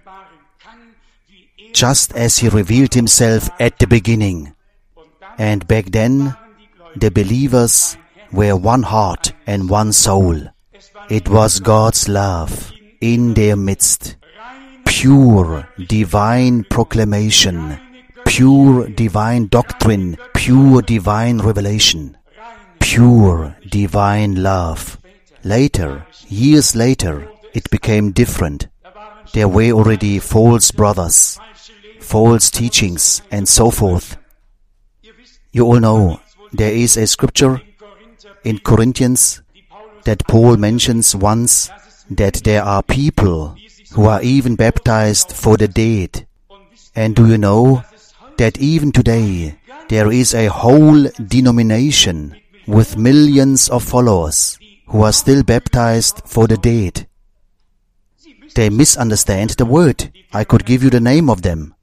just as He revealed Himself at the beginning. And back then, the believers were one heart and one soul. It was God's love in their midst. Pure divine proclamation, pure divine doctrine, pure divine revelation, pure divine love. Later, years later, it became different. There were already false brothers, false teachings, and so forth. You all know there is a scripture in Corinthians that Paul mentions once, that there are people who are even baptized for the dead. And do you know that even today there is a whole denomination with millions of followers who are still baptized for the dead? They misunderstand the word. I could give you the name of them.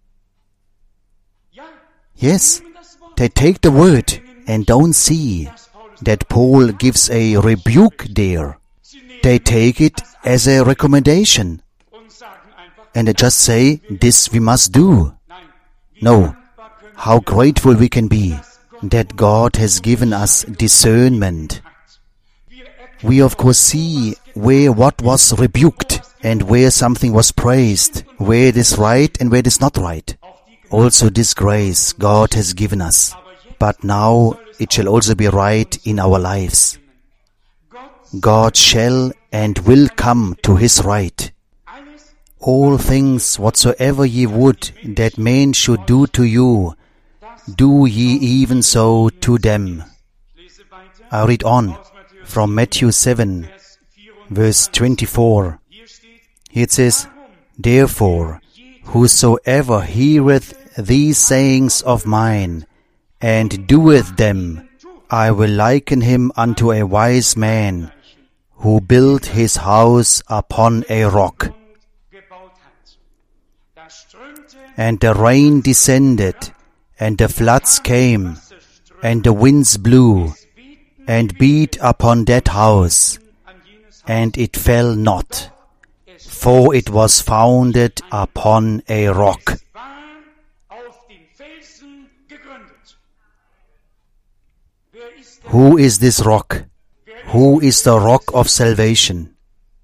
Yes, they take the word and don't see that Paul gives a rebuke there. They take it as a recommendation. And they just say, this we must do. No, how grateful we can be that God has given us discernment. We of course see where what was rebuked and where something was praised, where it is right and where it is not right. Also this grace God has given us. But now it shall also be right in our lives. God shall and will come to His right. All things whatsoever ye would that men should do to you, do ye even so to them. I read on from Matthew 7, verse 24. Here it says, Therefore, whosoever heareth these sayings of mine, and doeth them, I will liken him unto a wise man, who built his house upon a rock. And the rain descended, and the floods came, and the winds blew, and beat upon that house, and it fell not, for it was founded upon a rock. Who is this rock? Who is the rock of salvation?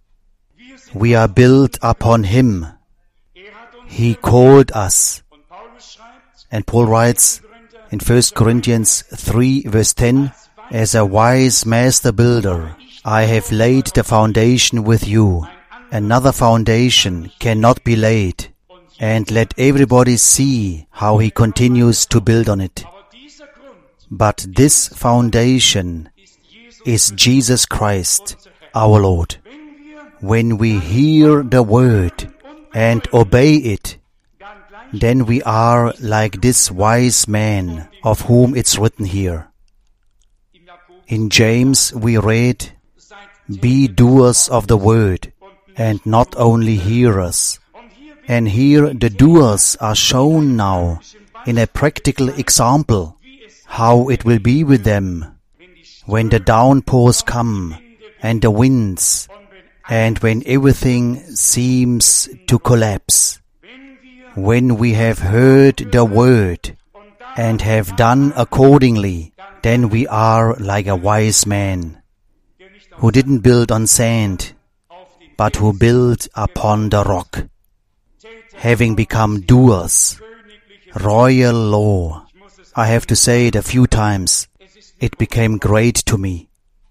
We are built upon Him. He called us. And Paul writes in 1 Corinthians 3 verse 10, As a wise master builder, I have laid the foundation with you. Another foundation cannot be laid. And let everybody see how he continues to build on it. But this foundation is Jesus Christ, our Lord. When we hear the word and obey it, then we are like this wise man of whom it's written here. In James we read, Be doers of the word, and not only hearers. And here the doers are shown now in a practical example, how it will be with them when the downpours come and the winds, and when everything seems to collapse. When we have heard the word and have done accordingly, then we are like a wise man who didn't build on sand, but who built upon the rock, having become doers. Royal law. I have to say it a few times. It became great to me.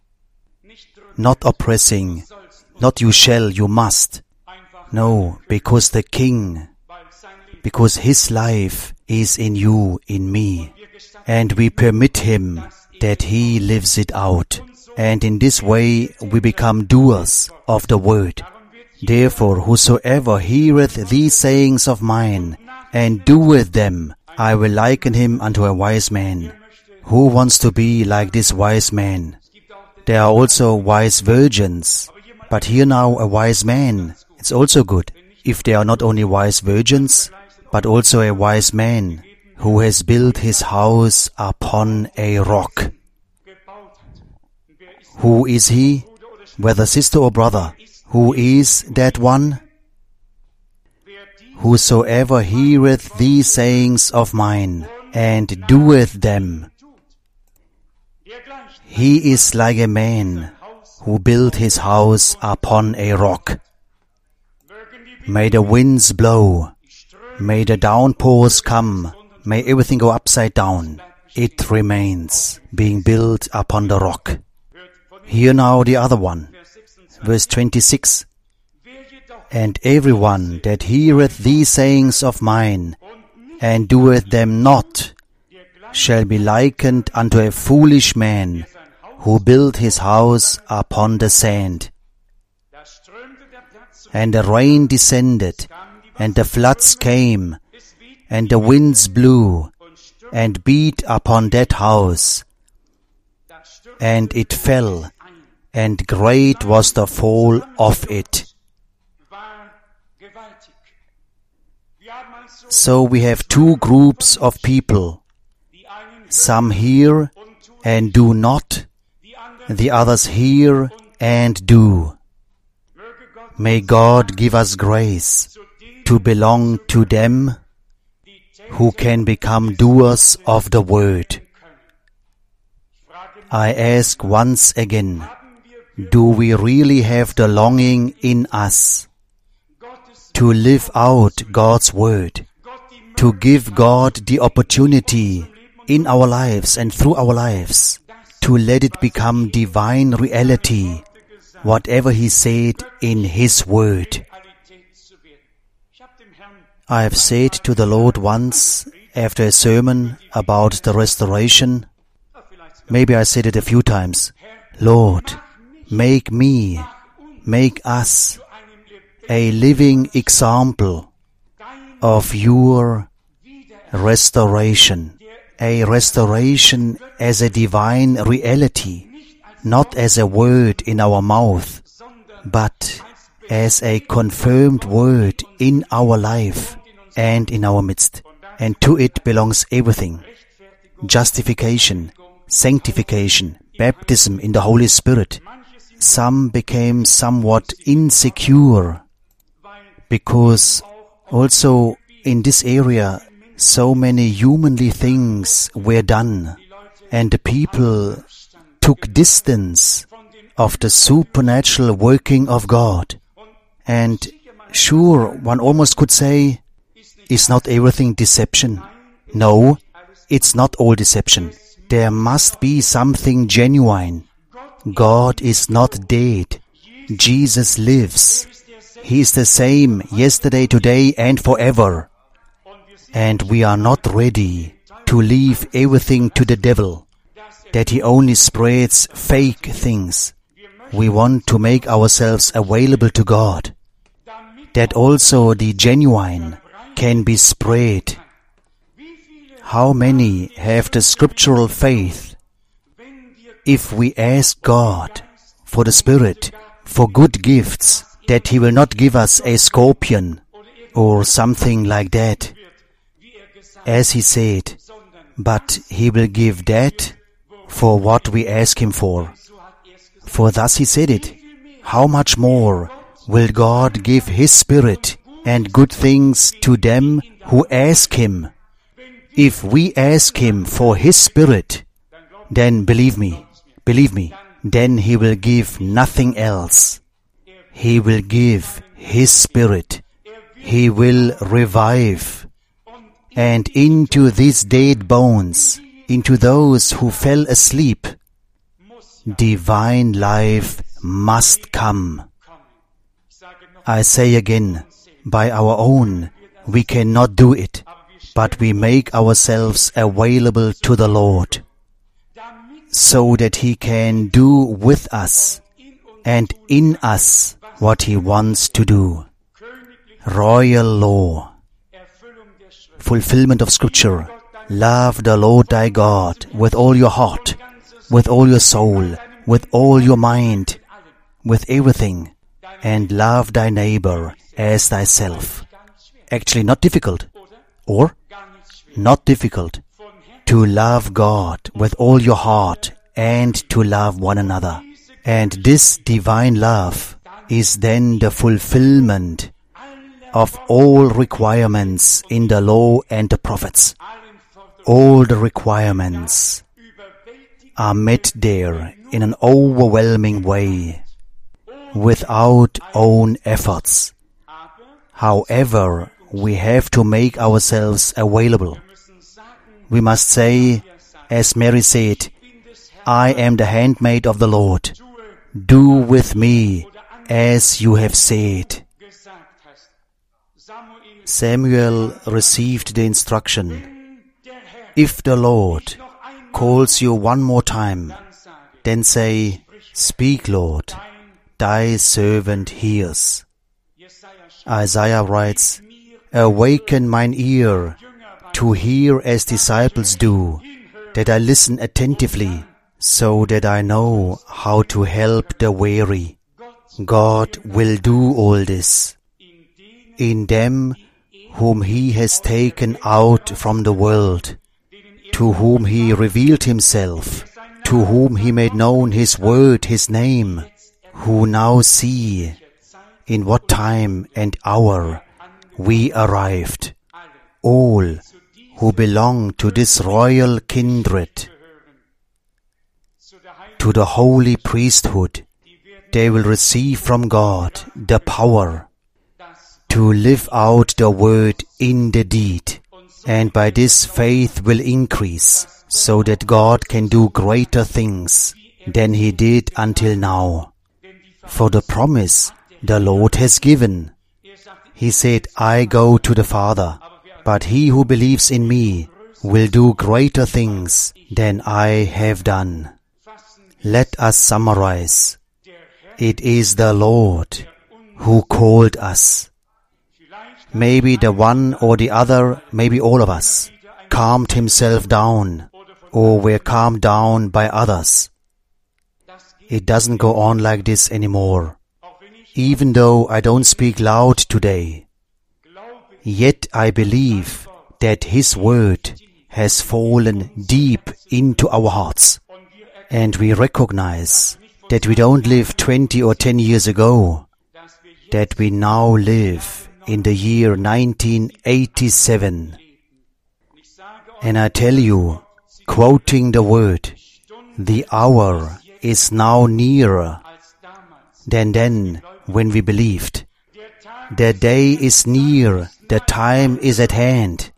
Not oppressing, not you shall, you must. No, because the King, because His life is in you, in me. And we permit Him that He lives it out. And in this way we become doers of the word. Therefore, whosoever heareth these sayings of mine, and doeth them, I will liken him unto a wise man. Who wants to be like this wise man? There are also wise virgins. But here now a wise man, it's also good. If there are not only wise virgins, but also a wise man, who has built his house upon a rock. Who is he? Whether sister or brother, who is that one? Whosoever heareth these sayings of mine, and doeth them, he is like a man who built his house upon a rock. May the winds blow, may the downpours come, may everything go upside down. It remains, being built upon the rock. Hear now the other one. Verse 26. And everyone that heareth these sayings of mine, and doeth them not, shall be likened unto a foolish man, who built his house upon the sand. And the rain descended, and the floods came, and the winds blew, and beat upon that house. And it fell, and great was the fall of it. So we have two groups of people. Some hear and do not, the others hear and do. May God give us grace to belong to them who can become doers of the word. I ask once again, do we really have the longing in us to live out God's word, to give God the opportunity in our lives and through our lives, to let it become divine reality, whatever He said in His word? I have said to the Lord once, after a sermon about the restoration, maybe I said it a few times, Lord, make me, make us a living example of your restoration, a restoration as a divine reality, not as a word in our mouth, but as a confirmed word in our life and in our midst. And to it belongs everything: justification, sanctification, baptism in the Holy Spirit. Some became somewhat insecure because also in this area so many humanly things were done, and the people took distance of the supernatural working of God. And sure, one almost could say, is not everything deception? No, it's not all deception. There must be something genuine. God is not dead. Jesus lives. He is the same yesterday, today, and forever. And we are not ready to leave everything to the devil, that he only spreads fake things. We want to make ourselves available to God, that also the genuine can be spread. How many have the scriptural faith? If we ask God for the Spirit, for good gifts, that He will not give us a scorpion or something like that, as He said, but He will give that for what we ask Him for. For thus He said it. How much more will God give His Spirit and good things to them who ask Him? If we ask Him for His Spirit, then believe me, then He will give nothing else. He will give His Spirit. He will revive. And into these dead bones, into those who fell asleep, divine life must come. I say again, by our own, we cannot do it, but we make ourselves available to the Lord, so that He can do with us and in us what He wants to do. Royal law, fulfillment of Scripture. Love the Lord thy God with all your heart, with all your soul, with all your mind, with everything, and love thy neighbor as thyself. Actually not difficult, or not difficult, to love God with all your heart and to love one another. And this divine love is then the fulfillment of all requirements in the law and the prophets. All the requirements are met there in an overwhelming way, without own efforts. However, we have to make ourselves available. We must say, as Mary said, I am the handmaid of the Lord. Do with me as you have said. Samuel received the instruction, if the Lord calls you one more time, then say, speak, Lord, thy servant hears. Isaiah writes, awaken mine ear to hear as disciples do, that I listen attentively, so that I know how to help the weary. God will do all this in them whom He has taken out from the world, to whom He revealed Himself, to whom He made known His word, His name, who now see in what time and hour we arrived. All who belong to this royal kindred, to the holy priesthood, they will receive from God the power to live out the word in the deed, and by this faith will increase, so that God can do greater things than He did until now. For the promise the Lord has given. He said, I go to the Father, but he who believes in me will do greater things than I have done. Let us summarize. It is the Lord who called us. Maybe the one or the other, maybe all of us, calmed himself down or were calmed down by others. It doesn't go on like this anymore. Even though I don't speak loud today, yet I believe that His word has fallen deep into our hearts, and we recognize that we don't live 20 or 10 years ago, that we now live in the year 1987. And I tell you, quoting the word, the hour is now nearer than then when we believed. The day is near, the time is at hand,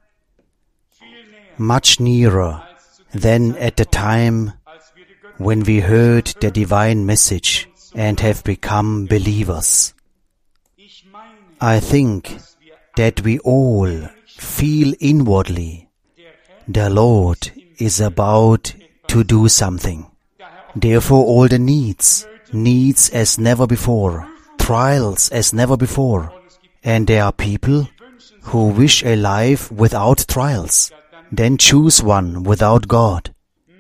much nearer than at the time when we heard the divine message and have become believers. I think that we all feel inwardly the Lord is about to do something. Therefore all the needs as never before, trials as never before. And there are people who wish a life without trials, then choose one without God.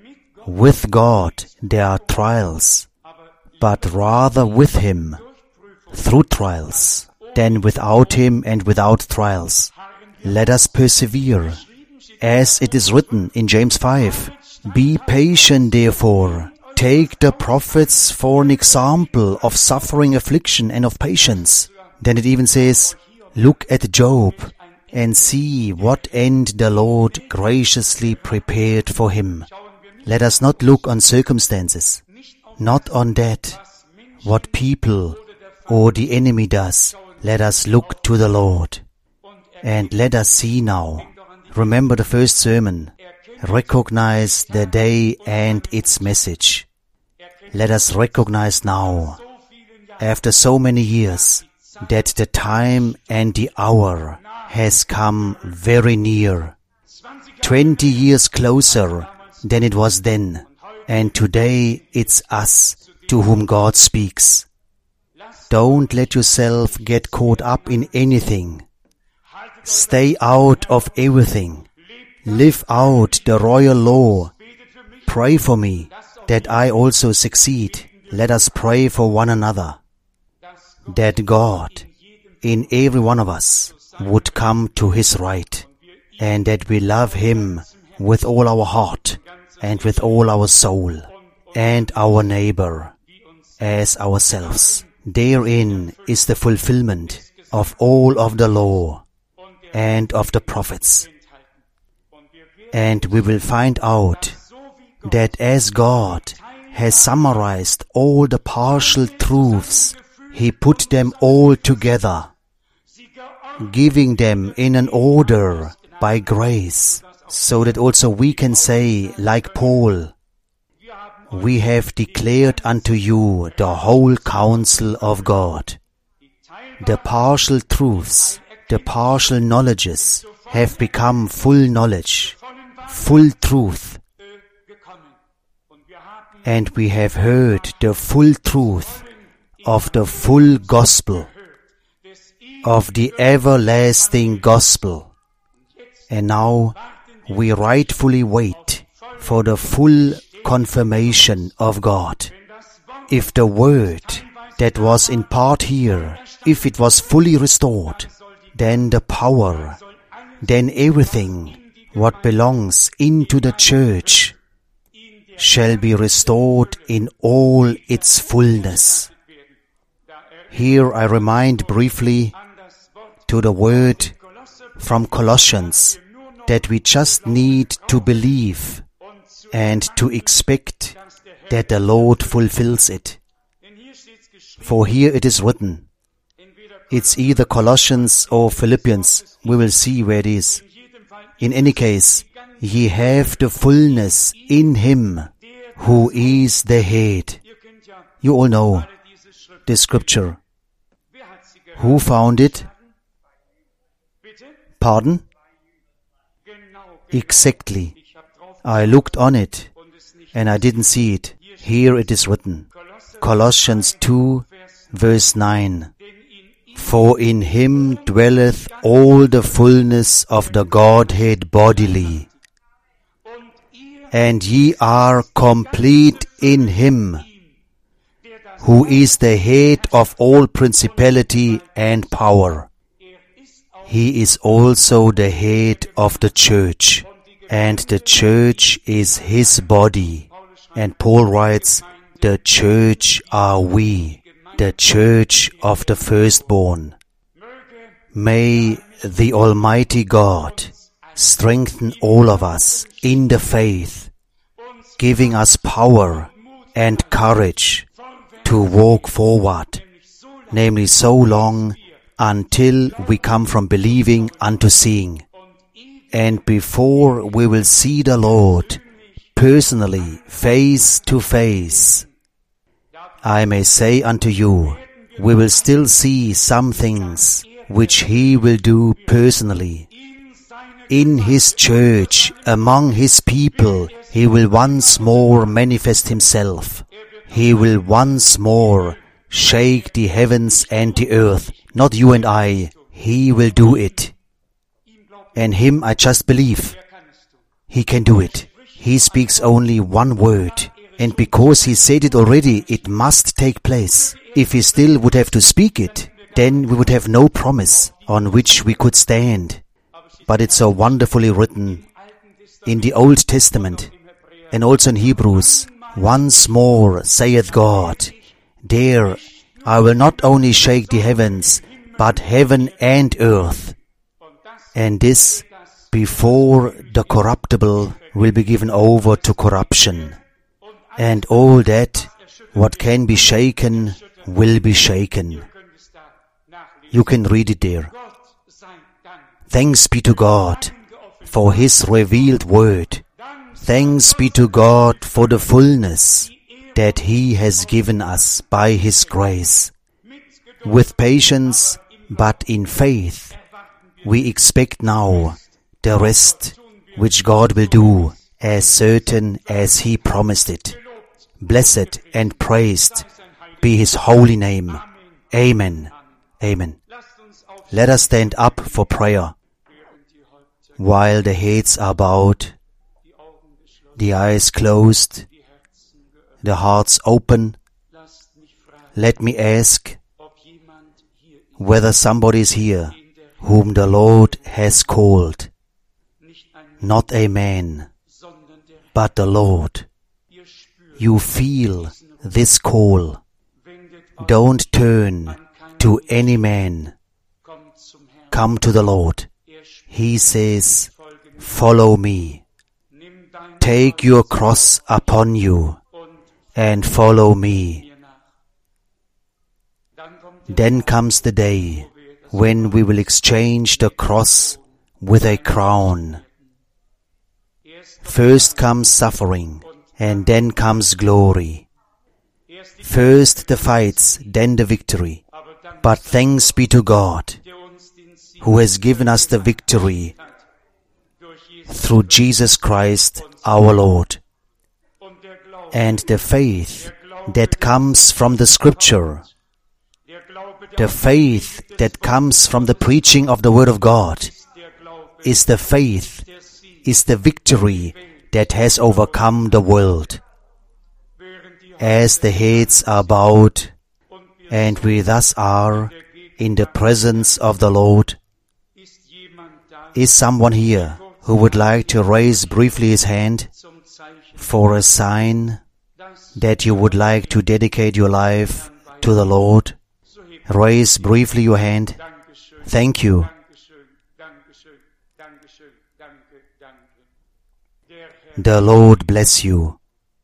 With God there are trials, but rather with Him, through trials, than without Him and without trials. Let us persevere, as it is written in James 5. Be patient, therefore. Take the prophets for an example of suffering, affliction, and of patience. Then it even says, look at Job and see what end the Lord graciously prepared for him. Let us not look on circumstances, not on that, what people or the enemy does. Let us look to the Lord. And let us see now. Remember the first sermon. Recognize the day and its message. Let us recognize now, after so many years, that the time and the hour has come very near. 20 years closer than it was then. And today it's us to whom God speaks. Don't let yourself get caught up in anything. Stay out of everything. Live out the royal law. Pray for me that I also succeed. Let us pray for one another, that God in every one of us would come to His right, and that we love Him with all our heart and with all our soul, and our neighbor as ourselves. Therein is the fulfillment of all of the law and of the prophets. And we will find out that as God has summarized all the partial truths, He put them all together, giving them in an order by grace, so that also we can say, like Paul, we have declared unto you the whole counsel of God. The partial truths The partial knowledges have become full knowledge, full truth. And we have heard the full truth of the full gospel, of the everlasting gospel. And now we rightfully wait for the full confirmation of God. If the word that was in part here, if it was fully restored, then the power, then everything what belongs into the church shall be restored in all its fullness. Here I remind briefly to the word from Colossians that we just need to believe and to expect that the Lord fulfills it. For here it is written, it's either Colossians or Philippians, we will see where it is. In any case, ye have the fullness in Him who is the head. You all know this scripture. Who found it? Pardon? Exactly. I looked on it and I didn't see it. Here it is written. Colossians 2, verse 9. For in Him dwelleth all the fullness of the Godhead bodily, and ye are complete in Him, who is the head of all principality and power. He is also the head of the church, and the church is His body. And Paul writes, the church are we, the church of the firstborn. May the Almighty God strengthen all of us in the faith, giving us power and courage to walk forward, namely so long until we come from believing unto seeing. And before we will see the Lord personally, face to face, I may say unto you, we will still see some things which He will do personally. In His church, among His people, He will once more manifest Himself. He will once more shake the heavens and the earth. Not you and I. He will do it. And Him I just believe. He can do it. He speaks only one word. And because He said it already, it must take place. If He still would have to speak it, then we would have no promise on which we could stand. But it's so wonderfully written in the Old Testament and also in Hebrews. Once more, saith God, there I will not only shake the heavens, but heaven and earth. And this before the corruptible will be given over to corruption. And all that what can be shaken will be shaken. You can read it there. Thanks be to God for His revealed word. Thanks be to God for the fullness that He has given us by His grace. With patience, but in faith, we expect now the rest which God will do as certain as He promised it. Blessed and praised be His holy name. Amen. Amen. Let us stand up for prayer. While the heads are bowed, the eyes closed, the hearts open, let me ask whether somebody is here whom the Lord has called. Not a man, but the Lord. You feel this call. Don't turn to any man. Come to the Lord. He says, follow me. Take your cross upon you and follow me. Then comes the day when we will exchange the cross with a crown. First comes suffering, and then comes glory. First the fights, then the victory. But thanks be to God, who has given us the victory through Jesus Christ our Lord. And the faith that comes from the Scripture, the faith that comes from the preaching of the Word of God, is the faith, is the victory that has overcome the world. As the heads are bowed, and we thus are in the presence of the Lord, is someone here who would like to raise briefly his hand for a sign that you would like to dedicate your life to the Lord? Raise briefly your hand. Thank you. The Lord bless you.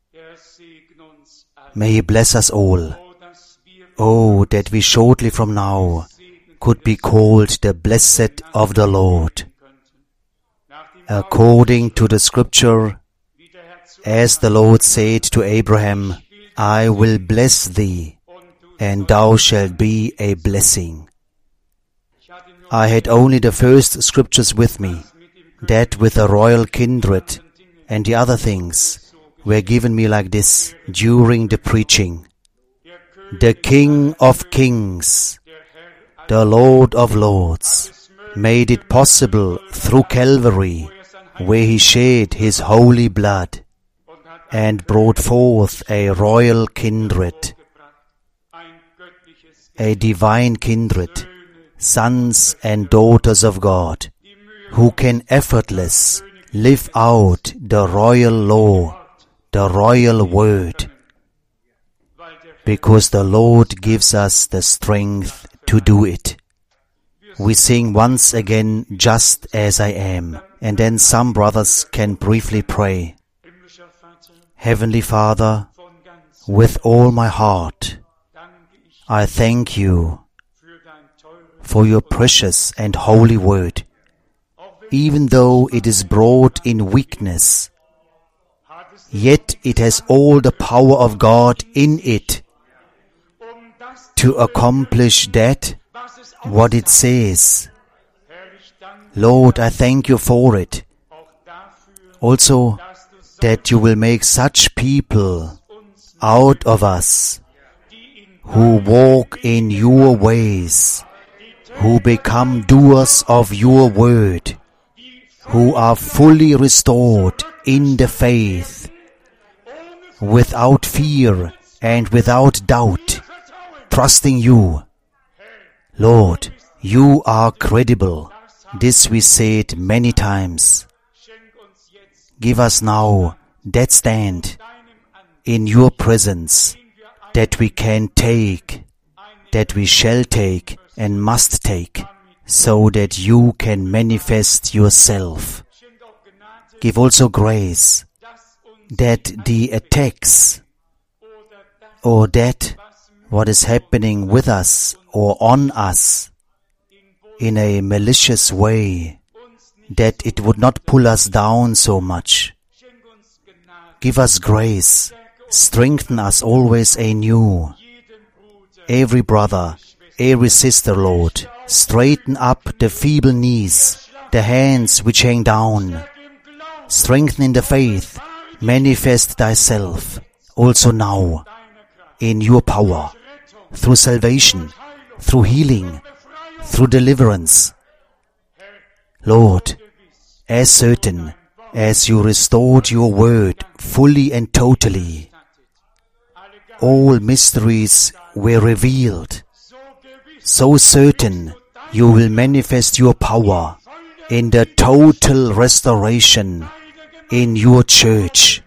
May He bless us all. Oh, that we shortly from now could be called the blessed of the Lord. According to the Scripture, as the Lord said to Abraham, I will bless thee, and thou shalt be a blessing. I had only the first Scriptures with me, that with a royal kindred and the other things were given me like this during the preaching. The King of Kings, the Lord of Lords, made it possible through Calvary, where He shed His holy blood and brought forth a royal kindred, a divine kindred, sons and daughters of God, who can effortless live out the royal law, the royal word, because the Lord gives us the strength to do it. We sing once again, Just As I Am, and then some brothers can briefly pray. Heavenly Father, with all my heart, I thank you for your precious and holy word. Even though it is brought in weakness, yet it has all the power of God in it to accomplish that what it says. Lord, I thank you for it. Also, that you will make such people out of us who walk in your ways, who become doers of your word, who are fully restored in the faith, without fear and without doubt, trusting you. Lord, you are credible. This we said many times. Give us now that stand in your presence, that we can take, that we shall take and must take, so that you can manifest yourself. Give also grace that the attacks or that what is happening with us or on us in a malicious way, that it would not pull us down so much. Give us grace, strengthen us always anew. Every brother, every sister, Lord, straighten up the feeble knees, the hands which hang down. Strengthen in the faith, manifest thyself also now in your power, through salvation, through healing, through deliverance. Lord, as certain as you restored your word fully and totally, all mysteries were revealed. So certain you will manifest your power in the total restoration in your church,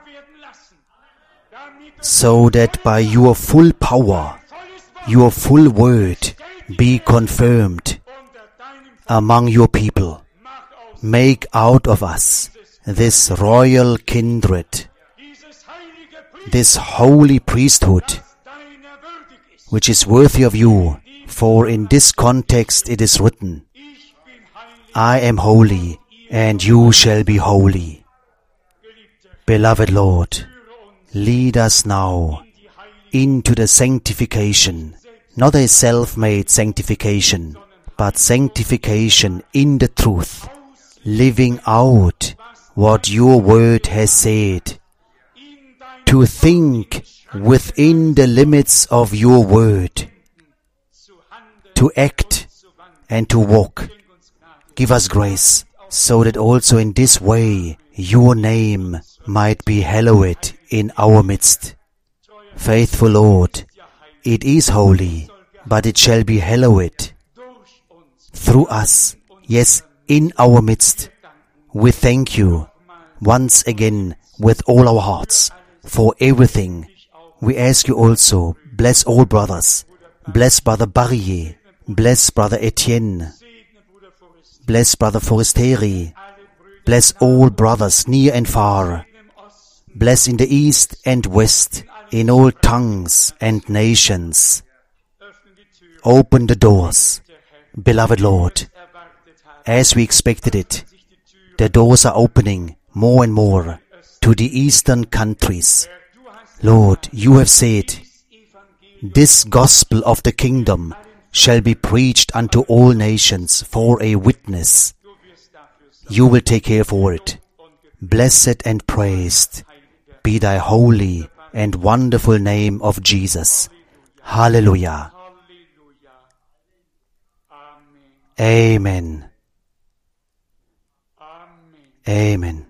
so that by your full power, your full word be confirmed among your people. Make out of us this royal kindred, this holy priesthood, which is worthy of you, for in this context it is written, I am holy, and you shall be holy. Beloved Lord, lead us now into the sanctification, not a self-made sanctification, but sanctification in the truth, living out what your word has said, to think within the limits of your word, to act and to walk. Give us grace, so that also in this way your name might be hallowed in our midst. Faithful Lord, it is holy, but it shall be hallowed through us, yes, in our midst. We thank you once again with all our hearts for everything. We ask you also, bless all brothers, bless Brother Barrier, bless Brother Etienne, bless Brother Forestieri, bless all brothers near and far, bless in the east and west, in all tongues and nations. Open the doors, beloved Lord, as we expected it. The doors are opening more and more to the eastern countries. Lord, you have said, this gospel of the kingdom shall be preached unto all nations for a witness. You will take care for it. Blessed and praised be thy holy and wonderful name of Jesus. Hallelujah. Amen. Amen.